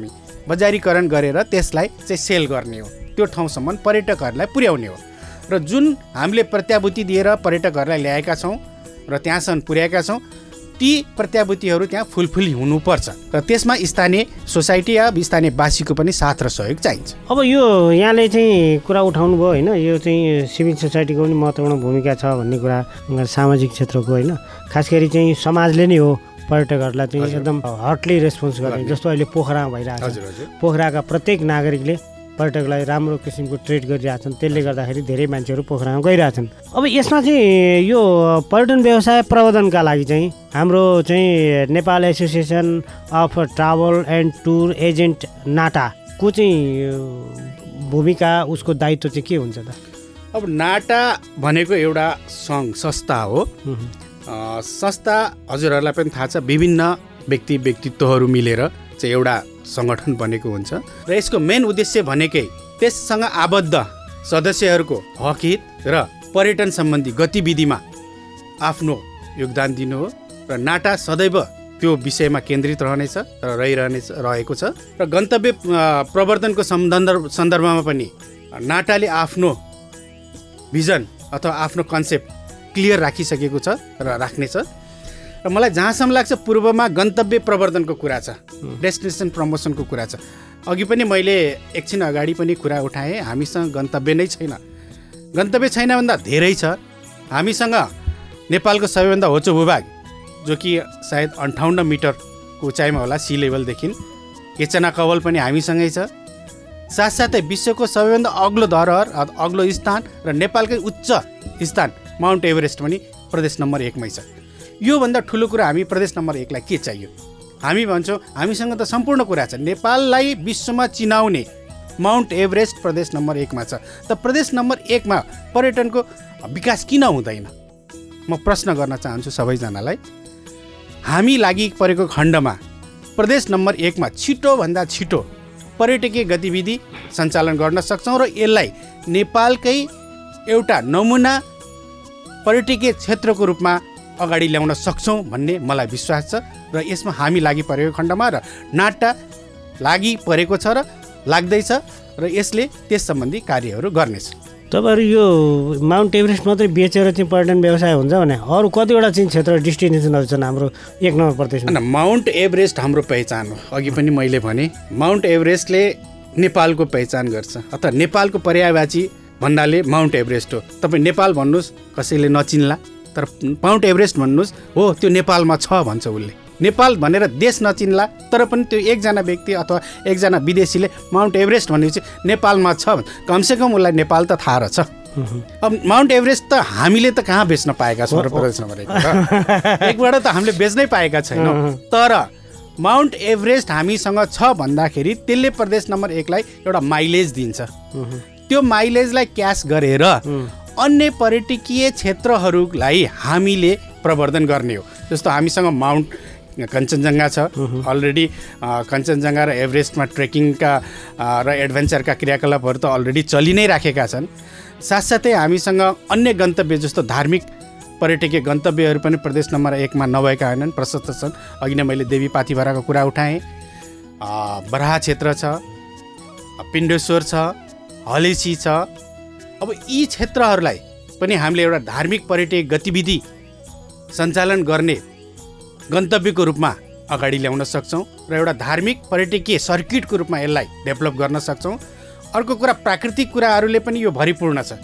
बजारीकरण गरेर त्यसलाई चाहिँ सेल गर्ने हो, त्यो ठाउँसम्म पर्यटकहरूलाई पुर्याउने हो। र जुन हामीले प्रत्याभूति दिएर पर्यटकहरूलाई ल्याएका छौँ र त्यहाँसम्म पुर्याएका छौँ, ती प्रत्याभूतिहरू त्यहाँ फुलफिल हुनुपर्छ र त्यसमा स्थानीय सोसाइटी या स्थानीयवासीको पनि साथ र सहयोग चाहिन्छ। अब यो यहाँले चाहिँ कुरा उठाउनु भयो होइन, यो चाहिँ सिभिल सोसाइटीको पनि महत्त्वपूर्ण भूमिका छ भन्ने कुरा, सामाजिक क्षेत्रको होइन, खास गरी चाहिँ समाजले नै हो पर्यटकहरूलाई चाहिँ एकदम हटली रेस्पोन्स गर्ने। जस्तो अहिले पोखरामा भइरहेको छ, पोखराका प्रत्येक नागरिकले पर्यटकलाई राम्रो किसिमको ट्रिट गरिरहेछन्, त्यसले गर्दाखेरि धेरै मान्छेहरू पोखरामा गइरहेछन्। अब यसमा चाहिँ यो पर्यटन व्यवसाय प्रवर्धनका लागि चाहिँ हाम्रो चाहिँ Nepal association of travel and tour agent नाटाको चाहिँ भूमिका, उसको दायित्व चाहिँ के हुन्छ त? अब नाटा भनेको एउटा सङ्घ संस्था हो। संस्था हजुरहरूलाई पनि थाहा छ, विभिन्न व्यक्तित्वहरू मिलेर चाहिँ एउटा सङ्गठन बनेको हुन्छ र यसको मेन उद्देश्य भनेकै त्यससँग आबद्ध सदस्यहरूको हकहित र पर्यटन सम्बन्धी गतिविधिमा आफ्नो योगदान दिनु हो। र नाटा सदैव त्यो विषयमा केन्द्रित रहनेछ र रहेको छ। र गन्तव्य प्रवर्धनको सन्दर्भमा पनि नाटाले आफ्नो भिजन अथवा आफ्नो कन्सेप्ट क्लियर राखिसकेको छ र राख्नेछ। र मलाई जहाँसम्म लाग्छ पूर्वमा गन्तव्य प्रवर्धनको कुरा छ, डेस्टिनेसन प्रमोसनको कुरा छ। अघि पनि मैले एकछिन अगाडि पनि कुरा उठाएँ, हामीसँग गन्तव्य नै छैन। गन्तव्य छैन भन्दा धेरै छ। हामीसँग नेपालको सबैभन्दा होचो भूभाग जो कि सायद 58 मिटरको उचाइमा होला सी लेभलदेखि, केचना कवल पनि हामीसँगै छ। साथसाथै विश्वको सबैभन्दा अग्लो धरोहर अग्लो स्थान र नेपालकै उच्च स्थान माउन्ट एभरेस्ट पनि प्रदेश नम्बर 1मै छ। योभन्दा ठुलो कुरा हामी प्रदेश नम्बर 1 लाई के चाहियो? हामी भन्छौँ हामीसँग त सम्पूर्ण कुरा छ, नेपाललाई विश्वमा चिनाउने माउन्ट एभरेस्ट प्रदेश नम्बर 1मा छ, त प्रदेश नम्बर 1मा पर्यटनको विकास किन हुँदैन? म प्रश्न गर्न चाहन्छु सबैजनालाई। हामी लागि परेको खण्डमा प्रदेश नम्बर 1मा छिटोभन्दा छिटो पर्यटकीय गतिविधि सञ्चालन गर्न सक्छौँ र यसलाई नेपालकै एउटा नमुना पर्यटकीय क्षेत्रको रूपमा अगाडि ल्याउन सक्छौँ भन्ने मलाई विश्वास छ। र यसमा हामी लागि परेको खण्डमा र नाटा लागि परेको छ र लाग्दैछ र यसले त्यस सम्बन्धी कार्यहरू गर्नेछ। तपाईँहरू यो माउन्ट एभरेस्ट मात्रै बेचेर चाहिँ पर्यटन व्यवसाय हुन्छ भने अरू कतिवटा चाहिँ क्षेत्र डेस्टिनेसनहरू छन् हाम्रो 1 नम्बर प्रदेशमा? माउन्ट एभरेस्ट हाम्रो पहिचान हो। अघि पनि मैले भने माउन्ट एभरेस्टले नेपालको पहिचान गर्छ अथवा नेपालको पर्यायवाची भन्नाले माउन्ट एभरेस्ट हो। तपाईँ नेपाल भन्नुहोस् कसैले नचिन्ला, तर माउन्ट एभरेस्ट भन्नुहोस् हो त्यो नेपालमा छ भन्छ उसले। नेपाल भनेर देश नचिन्ला, तर पनि त्यो एकजना व्यक्ति अथवा एकजना विदेशीले माउन्ट एभरेस्ट भनेपछि नेपालमा छ, कमसेकम उसलाई नेपाल त थाहा रहेछ। अब माउन्ट एभरेस्ट त हामीले त कहाँ बेच्न पाएका छौँ र प्रदेश नम्बर 1बाट त हामीले बेच्नै पाएका छैनौँ। तर माउन्ट एभरेस्ट हामीसँग छ भन्दाखेरि त्यसले प्रदेश नम्बर 1 लाई एउटा माइलेज दिन्छ। त्यो माइलेजलाई क्यास गरेर अन्य पर्यटकीय क्षेत्रहरूलाई हामीले प्रवर्धन गर्ने हो। जस्तो हामीसँग माउन्ट कञ्चनजङ्घा छ, अलरेडी कञ्चनजङ्घा र एभरेस्टमा ट्रेकिङका र एडभेन्चरका क्रियाकलापहरू त अलरेडी चलि नै राखेका छन्। साथसाथै हामीसँग अन्य गन्तव्य जस्तो धार्मिक पर्यटकीय गन्तव्यहरू पनि प्रदेश नम्बर 1मा नभएका होइनन्, प्रशस्त छन्। अघि नै मैले देवी पाथिभराको कुरा उठाएँ, बराहा क्षेत्र छ, पिण्डेश्वर छ, हलेसी छ। अब यी क्षेत्रहरूलाई पनि हामीले एउटा धार्मिक पर्यटकीय गतिविधि सञ्चालन गर्ने गन्तव्यको रूपमा अगाडि ल्याउन सक्छौँ र एउटा धार्मिक पर्यटकीय सर्किटको रूपमा यसलाई डेभलप गर्न सक्छौँ। अर्को कुरा प्राकृतिक कुराहरूले पनि यो भरिपूर्ण छ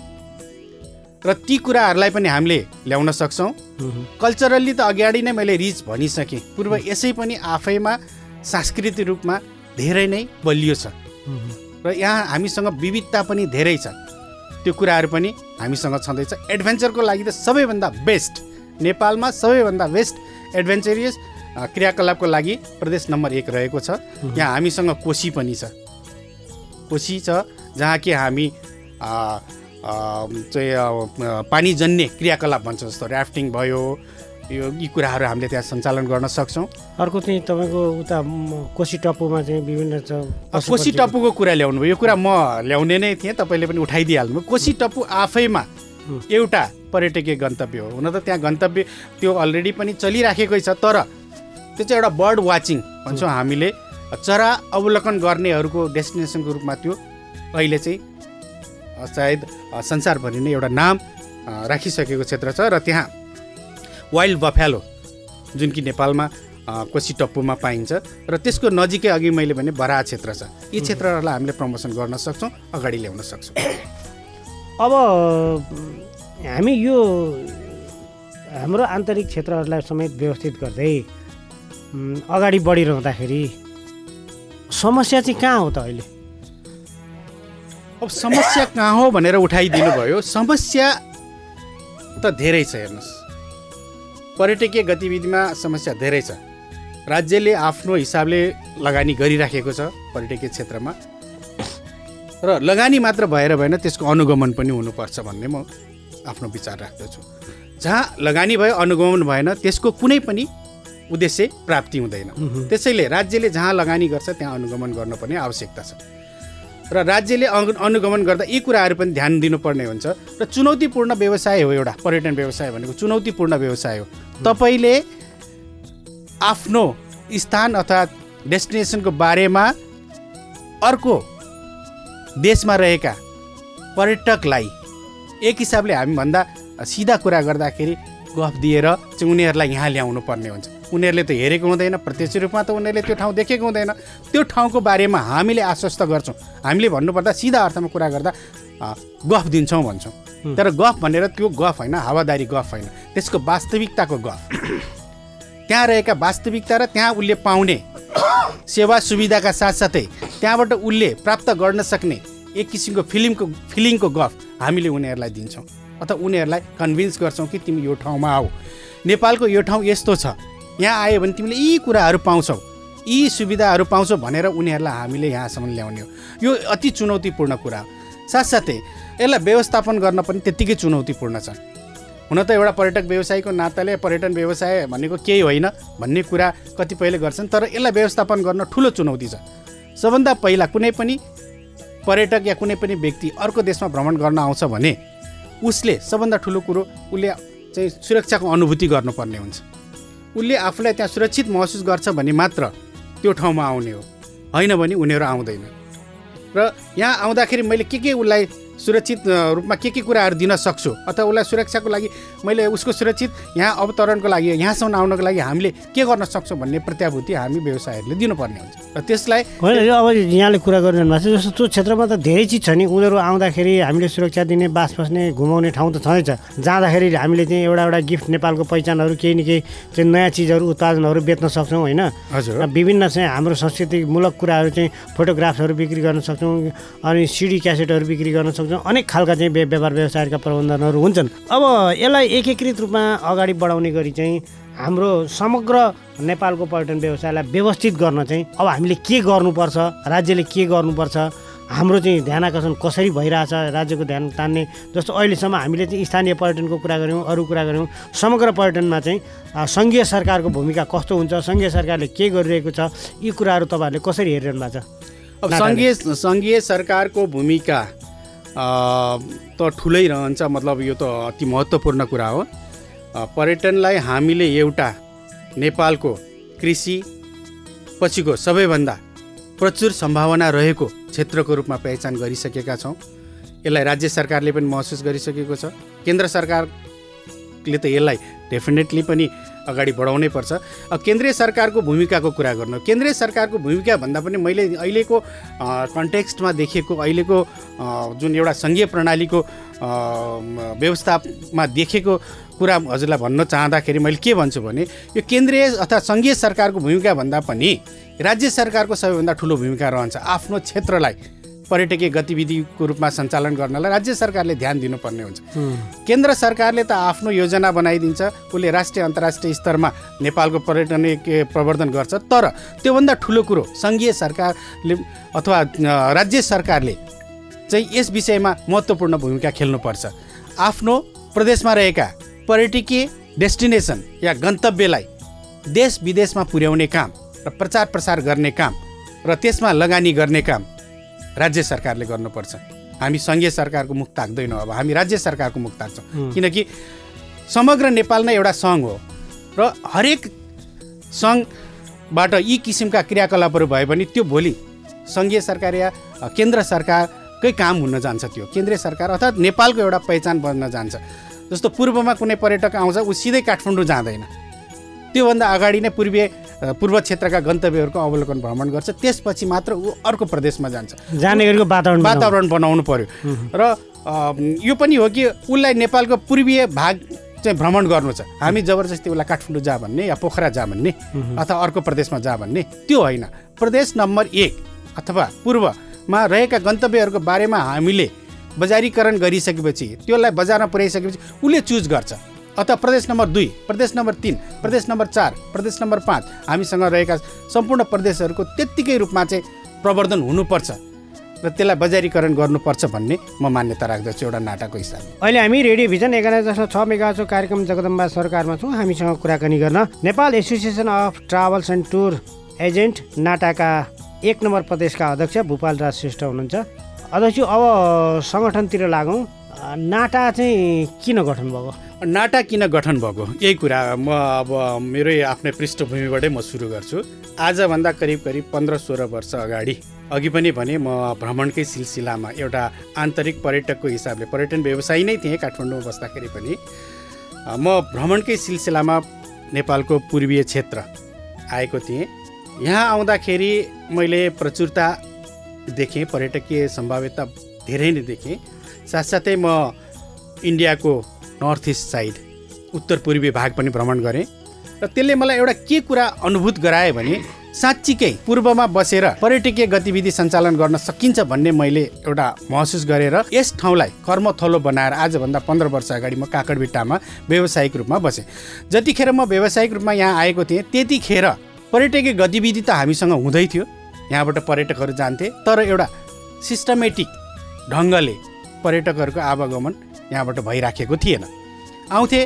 र ती कुराहरूलाई पनि हामीले ल्याउन सक्छौँ। कल्चरल्ली त अगाडि नै मैले रिच भनिसकेँ, पूर्व यसै पनि आफैमा सांस्कृतिक रूपमा धेरै नै बलियो छ र यहाँ हामीसँग विविधता पनि धेरै छ। त्यो कुराहरू पनि हामीसँग छँदैछ। एडभेन्चरको लागि त सबैभन्दा बेस्ट नेपालमा सबैभन्दा बेस्ट एडभेन्चरियस क्रियाकलापको लागि प्रदेश नम्बर 1 रहेको छ। यहाँ हामीसँग कोशी पनि छ, कोशी छ जहाँ कि हामी चाहिँ पानीजन्य क्रियाकलाप भन्छ, जस्तो ऱ्याफ्टिङ भयो, यी कुराहरू हामीले त्यहाँ सञ्चालन गर्न सक्छौँ। अर्को चाहिँ तपाईँको उता कोशी टप्पूमा चाहिँ विभिन्न कोशी टप्पूको कुरा ल्याउनु भयो, यो कुरा म ल्याउने नै थिएँ, तपाईँले पनि उठाइदिइहाल्नु। कोशी टप्पू आफैमा एउटा पर्यटकीय गन्तव्य हो। हुन त त्यहाँ गन्तव्य त्यो अलरेडी पनि चलिराखेकै छ, तर त्यो चाहिँ एउटा बर्ड वाचिङ भन्छौँ हामीले, चरा अवलोकन गर्नेहरूको डेस्टिनेसनको रूपमा त्यो अहिले चाहिँ सायद संसारभरि नै एउटा नाम राखिसकेको क्षेत्र छ। र त्यहाँ वाइल्ड बफेलो जुन कि नेपालमा कोशी टप्पूमा पाइन्छ र त्यसको नजिकै अघि मैले भने बराहा क्षेत्र छ। यी क्षेत्रहरूलाई हामीले प्रमोसन गर्न सक्छौँ, अगाडि ल्याउन सक्छौँ। अब हामी यो हाम्रो आन्तरिक क्षेत्रहरूलाई समेत व्यवस्थित गर्दै अगाडि बढिरहँदाखेरि समस्या चाहिँ कहाँ हो त अहिले? अब समस्या कहाँ हो भनेर उठाइदिनु भयो। समस्या त धेरै छ। हेर्नुहोस्, पर्यटकीय गतिविधिमा समस्या धेरै छ। राज्यले आफ्नो हिसाबले लगानी गरिराखेको छ पर्यटकीय क्षेत्रमा, र लगानी मात्र भएर भएन, त्यसको अनुगमन पनि हुनुपर्छ भन्ने म आफ्नो विचार राख्दछु। जहाँ लगानी भयो अनुगमन भएन त्यसको कुनै पनि उद्देश्य प्राप्ति हुँदैन। त्यसैले राज्यले जहाँ लगानी गर्छ त्यहाँ अनुगमन गर्नुपर्ने आवश्यकता छ र राज्यले अनुगमन गर्दा यी कुराहरू पनि ध्यान दिनुपर्ने हुन्छ। र चुनौतीपूर्ण व्यवसाय हो एउटा पर्यटन व्यवसाय भनेको, चुनौतीपूर्ण व्यवसाय हो। तपाईँले आफ्नो स्थान अथवा डेस्टिनेसनको बारेमा अर्को देशमा रहेका पर्यटकलाई एक हिसाबले हामीभन्दा सिधा कुरा गर्दाखेरि गफ दिएर चाहिँ उनीहरूलाई यहाँ ल्याउनु पर्ने हुन्छ। उनीहरूले त हेरेको हुँदैन, प्रत्यक्ष रूपमा त उनीहरूले त्यो ठाउँ देखेको हुँदैन। त्यो ठाउँको बारेमा हामीले आश्वस्त गर्छौँ। हामीले भन्नुपर्दा सिधा अर्थमा कुरा गर्दा गफ दिन्छौँ भन्छौँ। तर गफ भनेर त्यो गफ होइन, हावादारी गफ होइन, त्यसको वास्तविकताको गफ, त्यहाँ रहेका वास्तविकता र त्यहाँ उसले पाउने सेवा सुविधाका साथसाथै त्यहाँबाट उसले प्राप्त गर्न सक्ने एक किसिमको फिलिङको गफ हामीले उनीहरूलाई दिन्छौँ अथवा उनीहरूलाई कन्भिन्स गर्छौँ कि तिमी यो ठाउँमा आऊ, नेपालको यो ठाउँ यस्तो छ, यहाँ आयो भने तिमीले यी कुराहरू पाउँछौ, यी सुविधाहरू पाउँछौ भनेर उनीहरूलाई हामीले यहाँसम्म ल्याउने हो। यो अति चुनौतीपूर्ण कुरा हो। साथसाथै यसलाई व्यवस्थापन गर्न पनि त्यत्तिकै चुनौतीपूर्ण छ। हुन त एउटा पर्यटक व्यवसायीको नाताले पर्यटन व्यवसाय भनेको केही होइन भन्ने कुरा कतिपयले गर्छन्, तर यसलाई व्यवस्थापन गर्न ठुलो चुनौती छ। सबभन्दा पहिला कुनै पनि पर्यटक या कुनै पनि व्यक्ति अर्को देशमा भ्रमण गर्न आउँछ भने उसले सबभन्दा ठुलो कुरो उसले चाहिँ सुरक्षाको अनुभूति गर्नुपर्ने हुन्छ। उसले आफूलाई त्यहाँ सुरक्षित महसुस गर्छ भने मात्र त्यो ठाउँमा आउने हो, होइन भने उनीहरू आउँदैन। र यहाँ आउँदाखेरि मैले के उसलाई सुरक्षित रूपमा के कुराहरू दिन सक्छु अथवा उसलाई सुरक्षाको लागि मैले उसको सुरक्षित यहाँ अवतरणको लागि यहाँसम्म आउनको लागि हामीले के गर्न सक्छौँ भन्ने प्रत्याभूति हामी व्यवसायहरूले दिनुपर्ने हुन्छ। र त्यसलाई होइन, अब यहाँले कुरा गरिरहनु भएको छ जस्तो त्यो क्षेत्रमा त धेरै चिज छ नि। उनीहरू आउँदाखेरि हामीले सुरक्षा दिने, बास बस्ने, घुमाउने ठाउँ त छँदैछ। जाँदाखेरि हामीले चाहिँ एउटा गिफ्ट नेपालको पहिचानहरू केही न केही चाहिँ नयाँ चिजहरू उत्पादनहरू बेच्न सक्छौँ होइन। हजुर, विभिन्न चाहिँ हाम्रो सांस्कृतिकमूलक कुराहरू चाहिँ फोटोग्राफ्सहरू बिक्री गर्न सक्छौँ, अनि सिडी क्यासेटहरू बिक्री गर्न सक्छौँ। अनेक खालका चाहिँ व्यापार व्यवसायका प्रबन्धनहरू हुन्छन्। अब यसलाई एकीकृत रूपमा अगाडि बढाउने गरी चाहिँ हाम्रो समग्र नेपालको पर्यटन व्यवसायलाई व्यवस्थित गर्न चाहिँ अब हामीले के गर्नुपर्छ, राज्यले के गर्नुपर्छ, हाम्रो चाहिँ ध्यान आकर्षण कसरी भइरहेछ, राज्यको ध्यान तान्ने। जस्तो अहिलेसम्म हामीले चाहिँ स्थानीय पर्यटनको कुरा गऱ्यौँ, अरू कुरा गऱ्यौँ, समग्र पर्यटनमा चाहिँ सङ्घीय सरकारको भूमिका कस्तो हुन्छ, सङ्घीय सरकारले के गरिरहेको छ, यी कुराहरू तपाईँहरूले कसरी हेरिरहनु भएको छ? अब सङ्घीय सरकारको भूमिका त ठुलै रहन्छ। मतलब यो त अति महत्त्वपूर्ण कुरा हो। पर्यटनलाई हामीले एउटा नेपालको कृषि पछिको सबैभन्दा प्रचुर सम्भावना रहेको क्षेत्रको रूपमा पहिचान गरिसकेका छौँ। यसलाई राज्य सरकारले पनि महसुस गरिसकेको छ। केन्द्र सरकारले त यसलाई डेफिनेटली पनि अगाडि बढाउनै पर्छ। अब केन्द्रीय सरकारको भूमिकाको कुरा गर्नु, केन्द्रीय सरकारको भूमिका भन्दा पनि मैले अहिलेको कन्टेक्स्टमा देखेको, अहिलेको जुन एउटा सङ्घीय प्रणालीको व्यवस्थामा देखेको कुरा हजुरलाई भन्न चाहँदाखेरि मैले के भन्छु भने यो केन्द्रीय अथवा सङ्घीय सरकारको भूमिका भन्दा पनि राज्य सरकारको सबैभन्दा ठुलो भूमिका रहन्छ। आफ्नो क्षेत्रलाई पर्यटकीय गतिविधिको रूपमा सञ्चालन गर्नलाई राज्य सरकारले ध्यान दिनुपर्ने हुन्छ। केन्द्र सरकारले त आफ्नो योजना बनाइदिन्छ, उसले राष्ट्रिय अन्तर्राष्ट्रिय स्तरमा नेपालको पर्यटन प्रवर्धन गर्छ। तर त्योभन्दा ठुलो कुरो सङ्घीय सरकारले अथवा राज्य सरकारले चाहिँ यस विषयमा महत्त्वपूर्ण भूमिका खेल्नुपर्छ। आफ्नो प्रदेशमा रहेका पर्यटकीय डेस्टिनेसन या गन्तव्यलाई देश विदेशमा पुर्याउने काम र प्रचार प्रसार गर्ने काम र त्यसमा लगानी गर्ने काम राज्य सरकारले गर्नुपर्छ। हामी सङ्घीय सरकारको मुख ताक्दैनौँ, अब हामी राज्य सरकारको मुख ताक्छौँ। किनकि समग्र नेपाल नै एउटा सङ्घ हो र हरेक सङ्घ बाट यी किसिमका क्रियाकलापहरू भयो भने त्यो भोलि सङ्घीय सरकार या केन्द्र सरकारकै काम हुन जान्छ। त्यो केन्द्रीय सरकार अर्थात् नेपालको एउटा पहिचान बन्न जान्छ। जस्तो पूर्वमा कुनै पर्यटक आउँछ ऊ सिधै काठमाडौँ जाँदैन, त्योभन्दा अगाडि नै पूर्व क्षेत्रका गन्तव्यहरूको अवलोकन भ्रमण गर्छ, त्यसपछि मात्र ऊ अर्को प्रदेशमा जान्छ। जाने गरेको वातावरण बनाउनु पर्यो। र यो पनि हो कि उसलाई नेपालको पूर्वीय भाग चाहिँ भ्रमण गर्नु छ, हामी जबरजस्ती उसलाई काठमाडौँ जा भन्ने या पोखरा जा भन्ने अथवा अर्को प्रदेशमा जा भन्ने त्यो होइन। प्रदेश नम्बर 1 अथवा पूर्वमा रहेका गन्तव्यहरूको बारेमा हामीले बजारीकरण गरिसकेपछि, त्यसलाई बजारमा पुर्याइसकेपछि उसले चुज गर्छ। अथवा प्रदेश नम्बर 2, प्रदेश नम्बर 3, प्रदेश नम्बर 4, प्रदेश नम्बर 5 हामीसँग रहेका सम्पूर्ण प्रदेशहरूको त्यत्तिकै रूपमा चाहिँ प्रवर्धन हुनुपर्छ र त्यसलाई बजारीकरण गर्नुपर्छ भन्ने म मान्यता राख्दछु एउटा नाटाको हिसाबले। अहिले हामी रेडियो भिजन 91.6 मेगाहर्जको कार्यक्रम जगदम्बा सरकारमा छौँ। हामीसँग कुराकानी गर्न Nepal association of travels and tour agent नाटाका 1 नम्बर प्रदेशका अध्यक्ष भूपाल राज श्रेष्ठ हुनुहुन्छ। अध्यक्ष, अब सङ्गठनतिर लागौँ। नाटा चाहिँ किन गठन भएको? नाटा किन गठन भएको यही कुरा म अब मेरै आफ्नै पृष्ठभूमिबाटै म सुरु गर्छु। आजभन्दा करिब 15-16 वर्ष अघि पनि भने म भ्रमणकै सिलसिलामा एउटा आन्तरिक पर्यटकको हिसाबले पर्यटन व्यवसायी नै थिएँ काठमाडौँमा बस्दाखेरि पनि। म भ्रमणकै सिलसिलामा नेपालको पूर्वीय क्षेत्र आएको थिएँ। यहाँ आउँदाखेरि मैले प्रचुरता देखेँ, पर्यटकीय सम्भाव्यता धेरै नै देखेँ। साथसाथै म इन्डियाको नर्थ इस्ट साइड उत्तर पूर्वी भाग पनि भ्रमण गरेँ र त्यसले मलाई एउटा के कुरा अनुभूत गरायो भने साँच्चीकै पूर्वमा बसेर पर्यटकीय गतिविधि सञ्चालन गर्न सकिन्छ भन्ने मैले एउटा महसुस गरेर यस ठाउँलाई कर्मथलो बनाएर आजभन्दा 15 वर्ष अगाडि म काकडभिट्टामा व्यावसायिक रूपमा बसेँ। जतिखेर म व्यावसायिक रूपमा यहाँ आएको थिएँ त्यतिखेर पर्यटकीय गतिविधि त हामीसँग हुँदै थियो, यहाँबाट पर्यटकहरू जान्थे, तर एउटा सिस्टमेटिक ढङ्गले पर्यटकहरूको आवागमन यहाँबाट भइराखेको थिएन। आउँथे,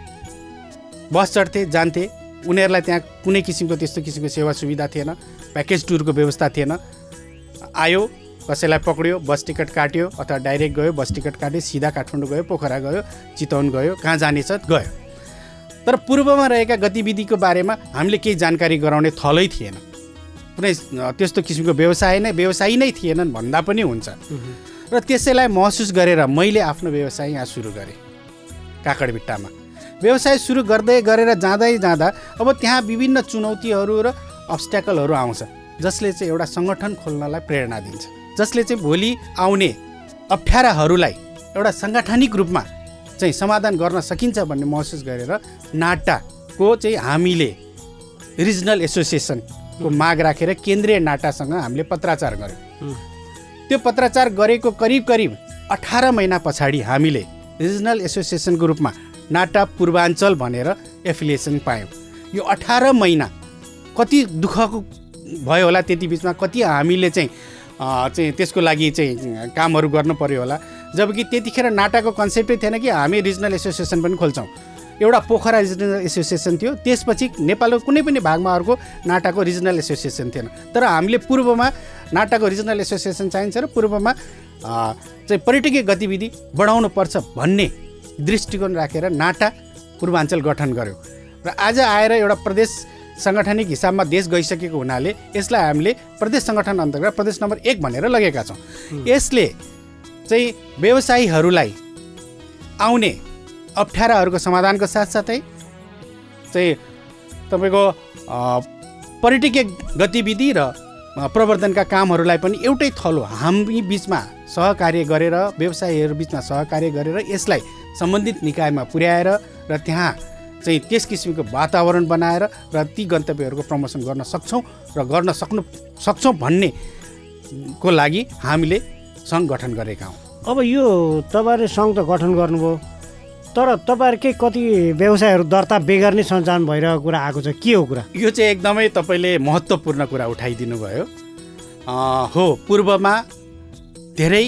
बस चढ्थे, जान्थे, उनीहरूलाई त्यहाँ कुनै किसिमको त्यस्तो किसिमको सेवा सुविधा थिएन, प्याकेज टुरको व्यवस्था थिएन। आयो, कसैलाई पक्रियो, बस टिकट काट्यो अथवा डाइरेक्ट गयो, बस टिकट काट्यो, सिधा काठमाडौँ गयो, पोखरा गयो, चितवन गयो, कहाँ जानेछ गयो। तर पूर्वमा रहेका गतिविधिको बारेमा हामीले केही जानकारी गराउने थलै थिएन, कुनै त्यस्तो किसिमको व्यवसायी नै थिएनन् भन्दा पनि हुन्छ। र त्यसैलाई महसुस गरेर मैले आफ्नो व्यवसाय यहाँ सुरु गरेँ काकडभिट्टामा। व्यवसाय सुरु गरेर जाँदा अब त्यहाँ विभिन्न चुनौतीहरू र अब्स्ट्याकलहरू आउँछ जसले चाहिँ एउटा सङ्गठन खोल्नलाई प्रेरणा दिन्छ, जसले चाहिँ भोलि आउने अप्ठ्याराहरूलाई एउटा साङ्गठनिक रूपमा चाहिँ समाधान गर्न सकिन्छ भन्ने महसुस गरेर नाटाको चाहिँ हामीले रिजनल एसोसिएसनको माग राखेर केन्द्रीय नाटासँग हामीले पत्राचार गऱ्यौँ। त्यो पत्राचार गरेको करिब 18 महिना पछाडि हामीले रिजनल एसोसिएसनको रूपमा नाटा पूर्वाञ्चल भनेर एफिलिएसन पायौँ। यो 18 महिना कति दुःखको भयो होला, त्यति बिचमा कति हामीले चाहिँ त्यसको लागि चाहिँ कामहरू गर्नु पर्यो होला। जबकि त्यतिखेर नाटाको कन्सेप्टै थिएन कि हामी रिजनल एसोसिएसन पनि खोल्छौँ। एउटा पोखरा रिजनल एसोसिएसन थियो, त्यसपछि नेपालको कुनै पनि भागमा अर्को नाटाको रिजनल एसोसिएसन थिएन। तर हामीले पूर्वमा नाटाको रिजनल एसोसिएसन चाहिन्छ र पूर्वमा चाहिँ पर्यटकीय गतिविधि बढाउनुपर्छ भन्ने दृष्टिकोण राखेर नाटा पूर्वाञ्चल गठन गर्यो। र आज आएर एउटा प्रदेश साङ्गठनिक हिसाबमा देश गइसकेको हुनाले यसलाई हामीले प्रदेश सङ्गठन अन्तर्गत प्रदेश नम्बर 1 भनेर लगेका छौँ। यसले चाहिँ व्यवसायीहरूलाई आउने अप्ठ्याराहरूको समाधानको साथसाथै चाहिँ तपाईँको पर्यटकीय गतिविधि र प्रवर्धनका कामहरूलाई पनि एउटै थलो हामी बिचमा सहकार्य गरेर, व्यवसायीहरू बिचमा सहकार्य गरेर यसलाई सम्बन्धित निकायमा पुर्याएर र त्यहाँ चाहिँ त्यस किसिमको वातावरण बनाएर र ती गन्तव्यहरूको प्रमोसन गर्न सक्छौँ र गर्न सक्छौँ भन्नेको लागि हामीले सङ्घ गठन गरेका हौँ। अब यो तपाईँहरूले सङ्घ त गठन गर्नुभयो, तर तपाईँहरूकै कति व्यवसायहरू दर्ता बेगर नै सञ्चालन भइरहेको कुरा आएको छ, के हो कुरा? यो चाहिँ एकदमै तपाईँले महत्त्वपूर्ण कुरा उठाइदिनु भयो। हो, पूर्वमा धेरै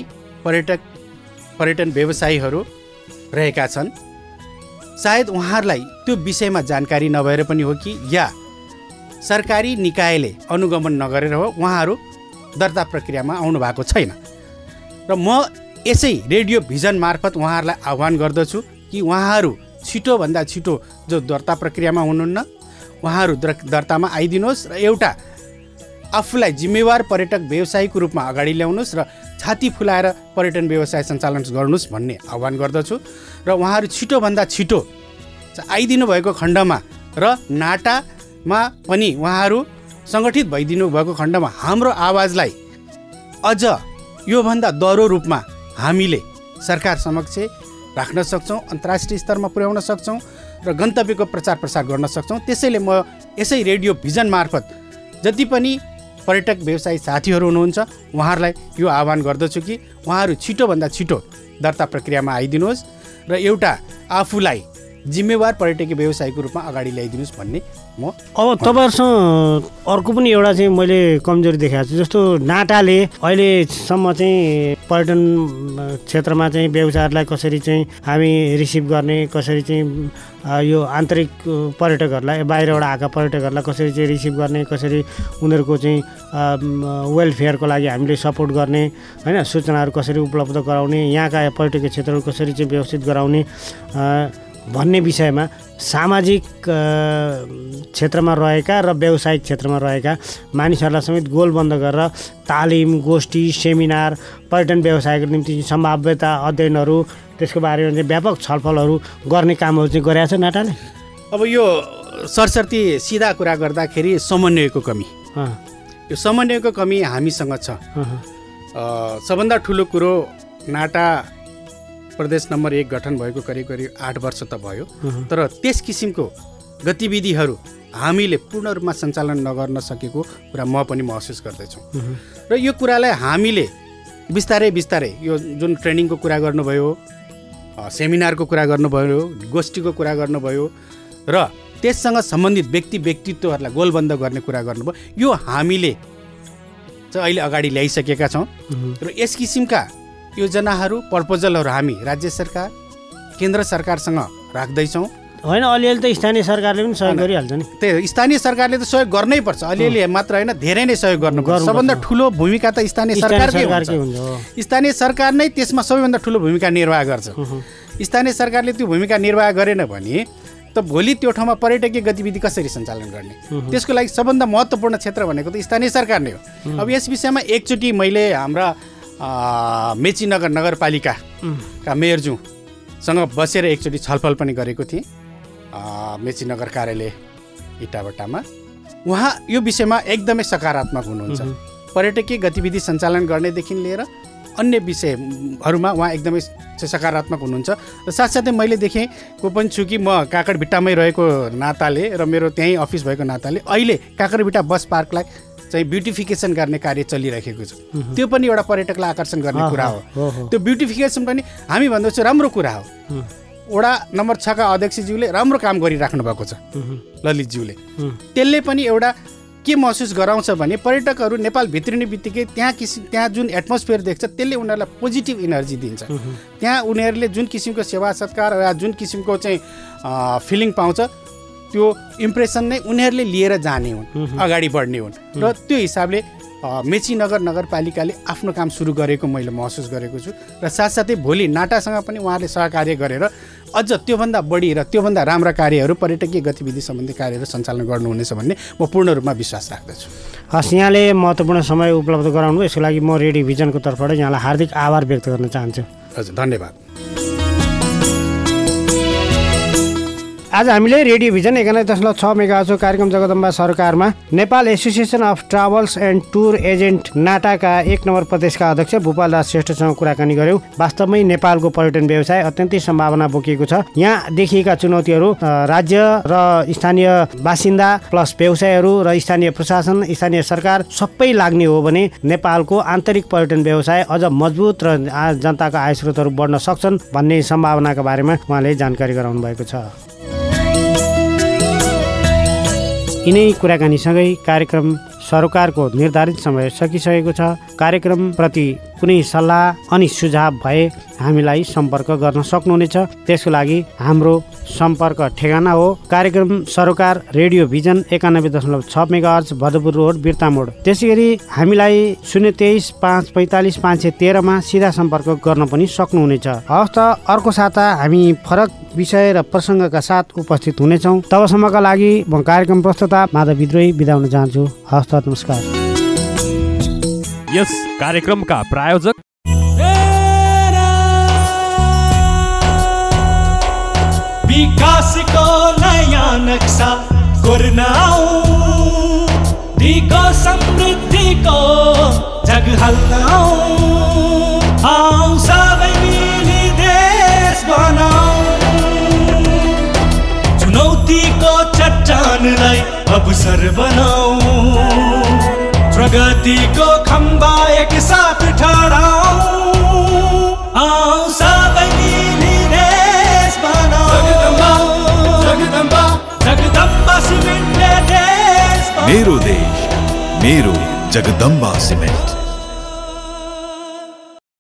पर्यटन व्यवसायीहरू रहेका छन्। सायद उहाँहरूलाई त्यो विषयमा जानकारी नभएर पनि हो कि या सरकारी निकायले अनुगमन नगरेर हो उहाँहरू दर्ता प्रक्रियामा आउनु भएको छैन। र म यसै रेडियो भिजन मार्फत उहाँहरूलाई आह्वान गर्दछु कि उहाँहरू छिटोभन्दा छिटो जो दर्ता प्रक्रियामा हुनुहुन्न उहाँहरू दर्तामा आइदिनुहोस् र एउटा आफूलाई जिम्मेवार पर्यटक व्यवसायीको रूपमा अगाडि ल्याउनुहोस् र छाती फुलाएर पर्यटन व्यवसाय सञ्चालन गर्नुहोस् भन्ने आह्वान गर्दछु र उहाँहरू छिटोभन्दा छिटो आइदिनु भएको खण्डमा र नाटामा पनि उहाँहरू सङ्गठित भइदिनु भएको खण्डमा हाम्रो आवाजलाई अझ योभन्दा दह्रो रूपमा हामीले सरकार समक्ष राख्न सक्छौँ, अन्तर्राष्ट्रिय स्तरमा पुर्याउन सक्छौँ र गन्तव्यको प्रचार प्रसार गर्न सक्छौँ। त्यसैले म यसै रेडियो भिजन मार्फत जति पनि पर्यटक व्यवसायी साथीहरू हुनुहुन्छ उहाँहरूलाई यो आह्वान गर्दछु कि उहाँहरू छिटोभन्दा छिटो दर्ता प्रक्रियामा आइदिनुहोस् र एउटा आफूलाई जिम्मेवार पर्यटकीय व्यवसायको रूपमा अगाडि ल्याइदिनुहोस् भन्ने म अब तपाईँहरूसँग अर्को पनि एउटा चाहिँ मैले कमजोरी देखाएको छु। जस्तो नाटाले अहिलेसम्म चाहिँ पर्यटन क्षेत्रमा चाहिँ व्यवसायहरूलाई कसरी चाहिँ हामी रिसिभ गर्ने, कसरी चाहिँ यो आन्तरिक पर्यटकहरूलाई बाहिरबाट आएका पर्यटकहरूलाई कसरी चाहिँ रिसिभ गर्ने, कसरी उनीहरूको चाहिँ वेलफेयरको लागि हामीले सपोर्ट गर्ने, होइन, सूचनाहरू कसरी उपलब्ध गराउने, यहाँका पर्यटकीय क्षेत्रहरू कसरी चाहिँ व्यवस्थित गराउने भन्ने विषयमा सामाजिक क्षेत्रमा रहेका र व्यावसायिक क्षेत्रमा रहेका मानिसहरूलाई समेत गोलबन्द गरेर तालिम, गोष्ठी, सेमिनार, पर्यटन व्यवसायको निम्ति सम्भाव्यता अध्ययनहरू, त्यसको बारेमा चाहिँ व्यापक छलफलहरू गर्ने कामहरू चाहिँ गरेको छ नाटाले। अब यो सरसर्ती सिधा कुरा गर्दाखेरि समन्वयको कमी, यो समन्वयको कमी हामीसँग छ। सबभन्दा ठुलो कुरो नाटा प्रदेश नम्बर 1 गठन भएको करिब 8 वर्ष त भयो, तर त्यस किसिमको गतिविधिहरू हामीले पूर्ण रूपमा सञ्चालन नगर्न सकेको कुरा म पनि महसुस गर्दैछु। र यो कुरालाई हामीले बिस्तारै बिस्तारै यो जुन ट्रेनिङको कुरा गर्नुभयो, सेमिनारको कुरा गर्नुभयो, गोष्ठीको कुरा गर्नुभयो र त्यससँग सम्बन्धित व्यक्तित्वहरूलाई गोलबन्द गर्ने कुरा गर्नुभयो, यो हामीले चाहिँ अहिले अगाडि ल्याइसकेका छौँ र यस किसिमका योजनाहरू, प्रपोजलहरू हामी राज्य सरकार, केन्द्र सरकारसँग राख्दैछौँ। होइन, अलिअलि त स्थानीय सरकारले पनि सहयोग गरिहाल्छ नि। त्यही स्थानीय सरकारले त सहयोग गर्नै पर्छ, अलिअलि मात्र होइन, धेरै नै सहयोग गर्नुपर्छ। सबभन्दा ठुलो भूमिका त स्थानीय सरकारकै हुन्छ। स्थानीय सरकार नै त्यसमा सबैभन्दा ठुलो भूमिका निर्वाह गर्छ। स्थानीय सरकारले त्यो भूमिका निर्वाह गरेन भने त भोलि त्यो ठाउँमा पर्यटकीय गतिविधि कसरी सञ्चालन गर्ने? त्यसको लागि सबभन्दा महत्त्वपूर्ण क्षेत्र भनेको त स्थानीय सरकार नै हो। अब यस विषयमा एकचोटि मैले हाम्रा मेचीनगर नगरपालिकाका मेयरज्यूसँग बसेर एकचोटि छलफल पनि गरेको थिएँ मेचीनगर कार्यालय इटाभट्टामा। उहाँ यो विषयमा एकदमै सकारात्मक हुनुहुन्छ। पर्यटकीय गतिविधि सञ्चालन गर्नेदेखि लिएर अन्य विषयहरूमा उहाँ एकदमै सकारात्मक हुनुहुन्छ। र साथसाथै मैले देखेको पनि छु कि म काकडभिट्टामै रहेको नाताले र मेरो त्यहीँ अफिस भएको नाताले अहिले काकडभिट्टा बस पार्कलाई चाहिँ ब्युटिफिकेसन गर्ने कार्य चलिरहेको छ। त्यो पनि एउटा पर्यटकलाई आकर्षण गर्ने कुरा हो। त्यो ब्युटिफिकेसन पनि हामी भन्दैछौँ राम्रो कुरा हो। वडा नम्बर 6 का अध्यक्षज्यूले राम्रो काम गरिराख्नु भएको छ, ललितज्यूले। त्यसले पनि एउटा के महसुस गराउँछ भने पर्यटकहरू नेपाल भित्रिने बित्तिकै त्यहाँ जुन एटमोस्फियर देख्छ त्यसले उनीहरूलाई पोजिटिभ इनर्जी दिन्छ। त्यहाँ उनीहरूले जुन किसिमको सेवा सत्कार या जुन किसिमको चाहिँ फिलिङ पाउँछ त्यो इम्प्रेसन नै उनीहरूले लिएर जाने हुन्, अगाडि बढ्ने हुन्। र त्यो हिसाबले मेचीनगर नगरपालिकाले आफ्नो काम सुरु गरेको मैले महसुस गरेको छु। र साथसाथै भोलि नाटासँग पनि उहाँले सहकार्य गरेर अझ त्योभन्दा बढी र त्योभन्दा राम्रा कार्यहरू, पर्यटकीय गतिविधि सम्बन्धी कार्यहरू सञ्चालन गर्नुहुनेछ भन्ने म पूर्ण रूपमा विश्वास राख्दछु। हस्, यहाँले महत्त्वपूर्ण समय उपलब्ध गराउनु, यसको लागि म रेडियो भिजनको तर्फबाट यहाँलाई हार्दिक आभार व्यक्त गर्न चाहन्छु। हजुर, धन्यवाद। आज हामीले रेडियो भिजन 91.6 मेगाहर्जको कार्यक्रम जगदम्बा सरकारमा Nepal association of travels and tour agent नाटाका 1 नम्बर प्रदेशका अध्यक्ष भूपाल दास श्रेष्ठसँग कुराकानी गर्यौँ। वास्तवमै नेपालको पर्यटन व्यवसाय अत्यन्तै सम्भावना बोकेको छ। यहाँ देखिएका चुनौतीहरू राज्य र स्थानीय बासिन्दा प्लस व्यवसायहरू र स्थानीय प्रशासन, स्थानीय सरकार सबै लाग्ने हो भने नेपालको आन्तरिक पर्यटन व्यवसाय अझ मजबुत र जनताका आय स्रोतहरू बढ्न सक्छन् भन्ने सम्भावनाका बारेमा उहाँले जानकारी गराउनु भएको छ। यिनै कुराकानीसँगै कार्यक्रम सरोकारको निर्धारित समय सकिसकेको छ। कार्यक्रमप्रति कुनै सल्लाह अनि सुझाव भए हामीलाई सम्पर्क गर्न सक्नुहुनेछ। त्यसको लागि हाम्रो सम्पर्क ठेगाना हो कार्यक्रम सरोकार radio vision 91.6 megahertz Bhadpur road Birtamod. त्यसै गरी हामीलाई 023 545 513 मा सिधा सम्पर्क गर्न पनि सक्नुहुनेछ। हवस् त अर्को साता हामी फरक विषय र प्रसङ्गका साथ उपस्थित हुनेछौँ। तबसम्मका लागि म कार्यक्रम प्रस्तुता माधव विद्रोही बिदा हुन चाहन्छु। हवस् त नमस्कार। यस कार्यक्रमका प्रायोजक विकासको नयाँ नक्सा कोर्न आऊ, दिगो समृद्धिको जग हल्न आऊ, सबै मिली देश बनाऊ, चुनौतीको चट्टानलाई अवसर बनाऊ, प्रगतिको खम्बा एक साथ ठहराऊ, आऊ सबै मिली देश बनाऊ, जगदम्बा सिमेन्टले देश बनाऊ। मेरो देश मेरो जगदम्बा सिमेन्ट।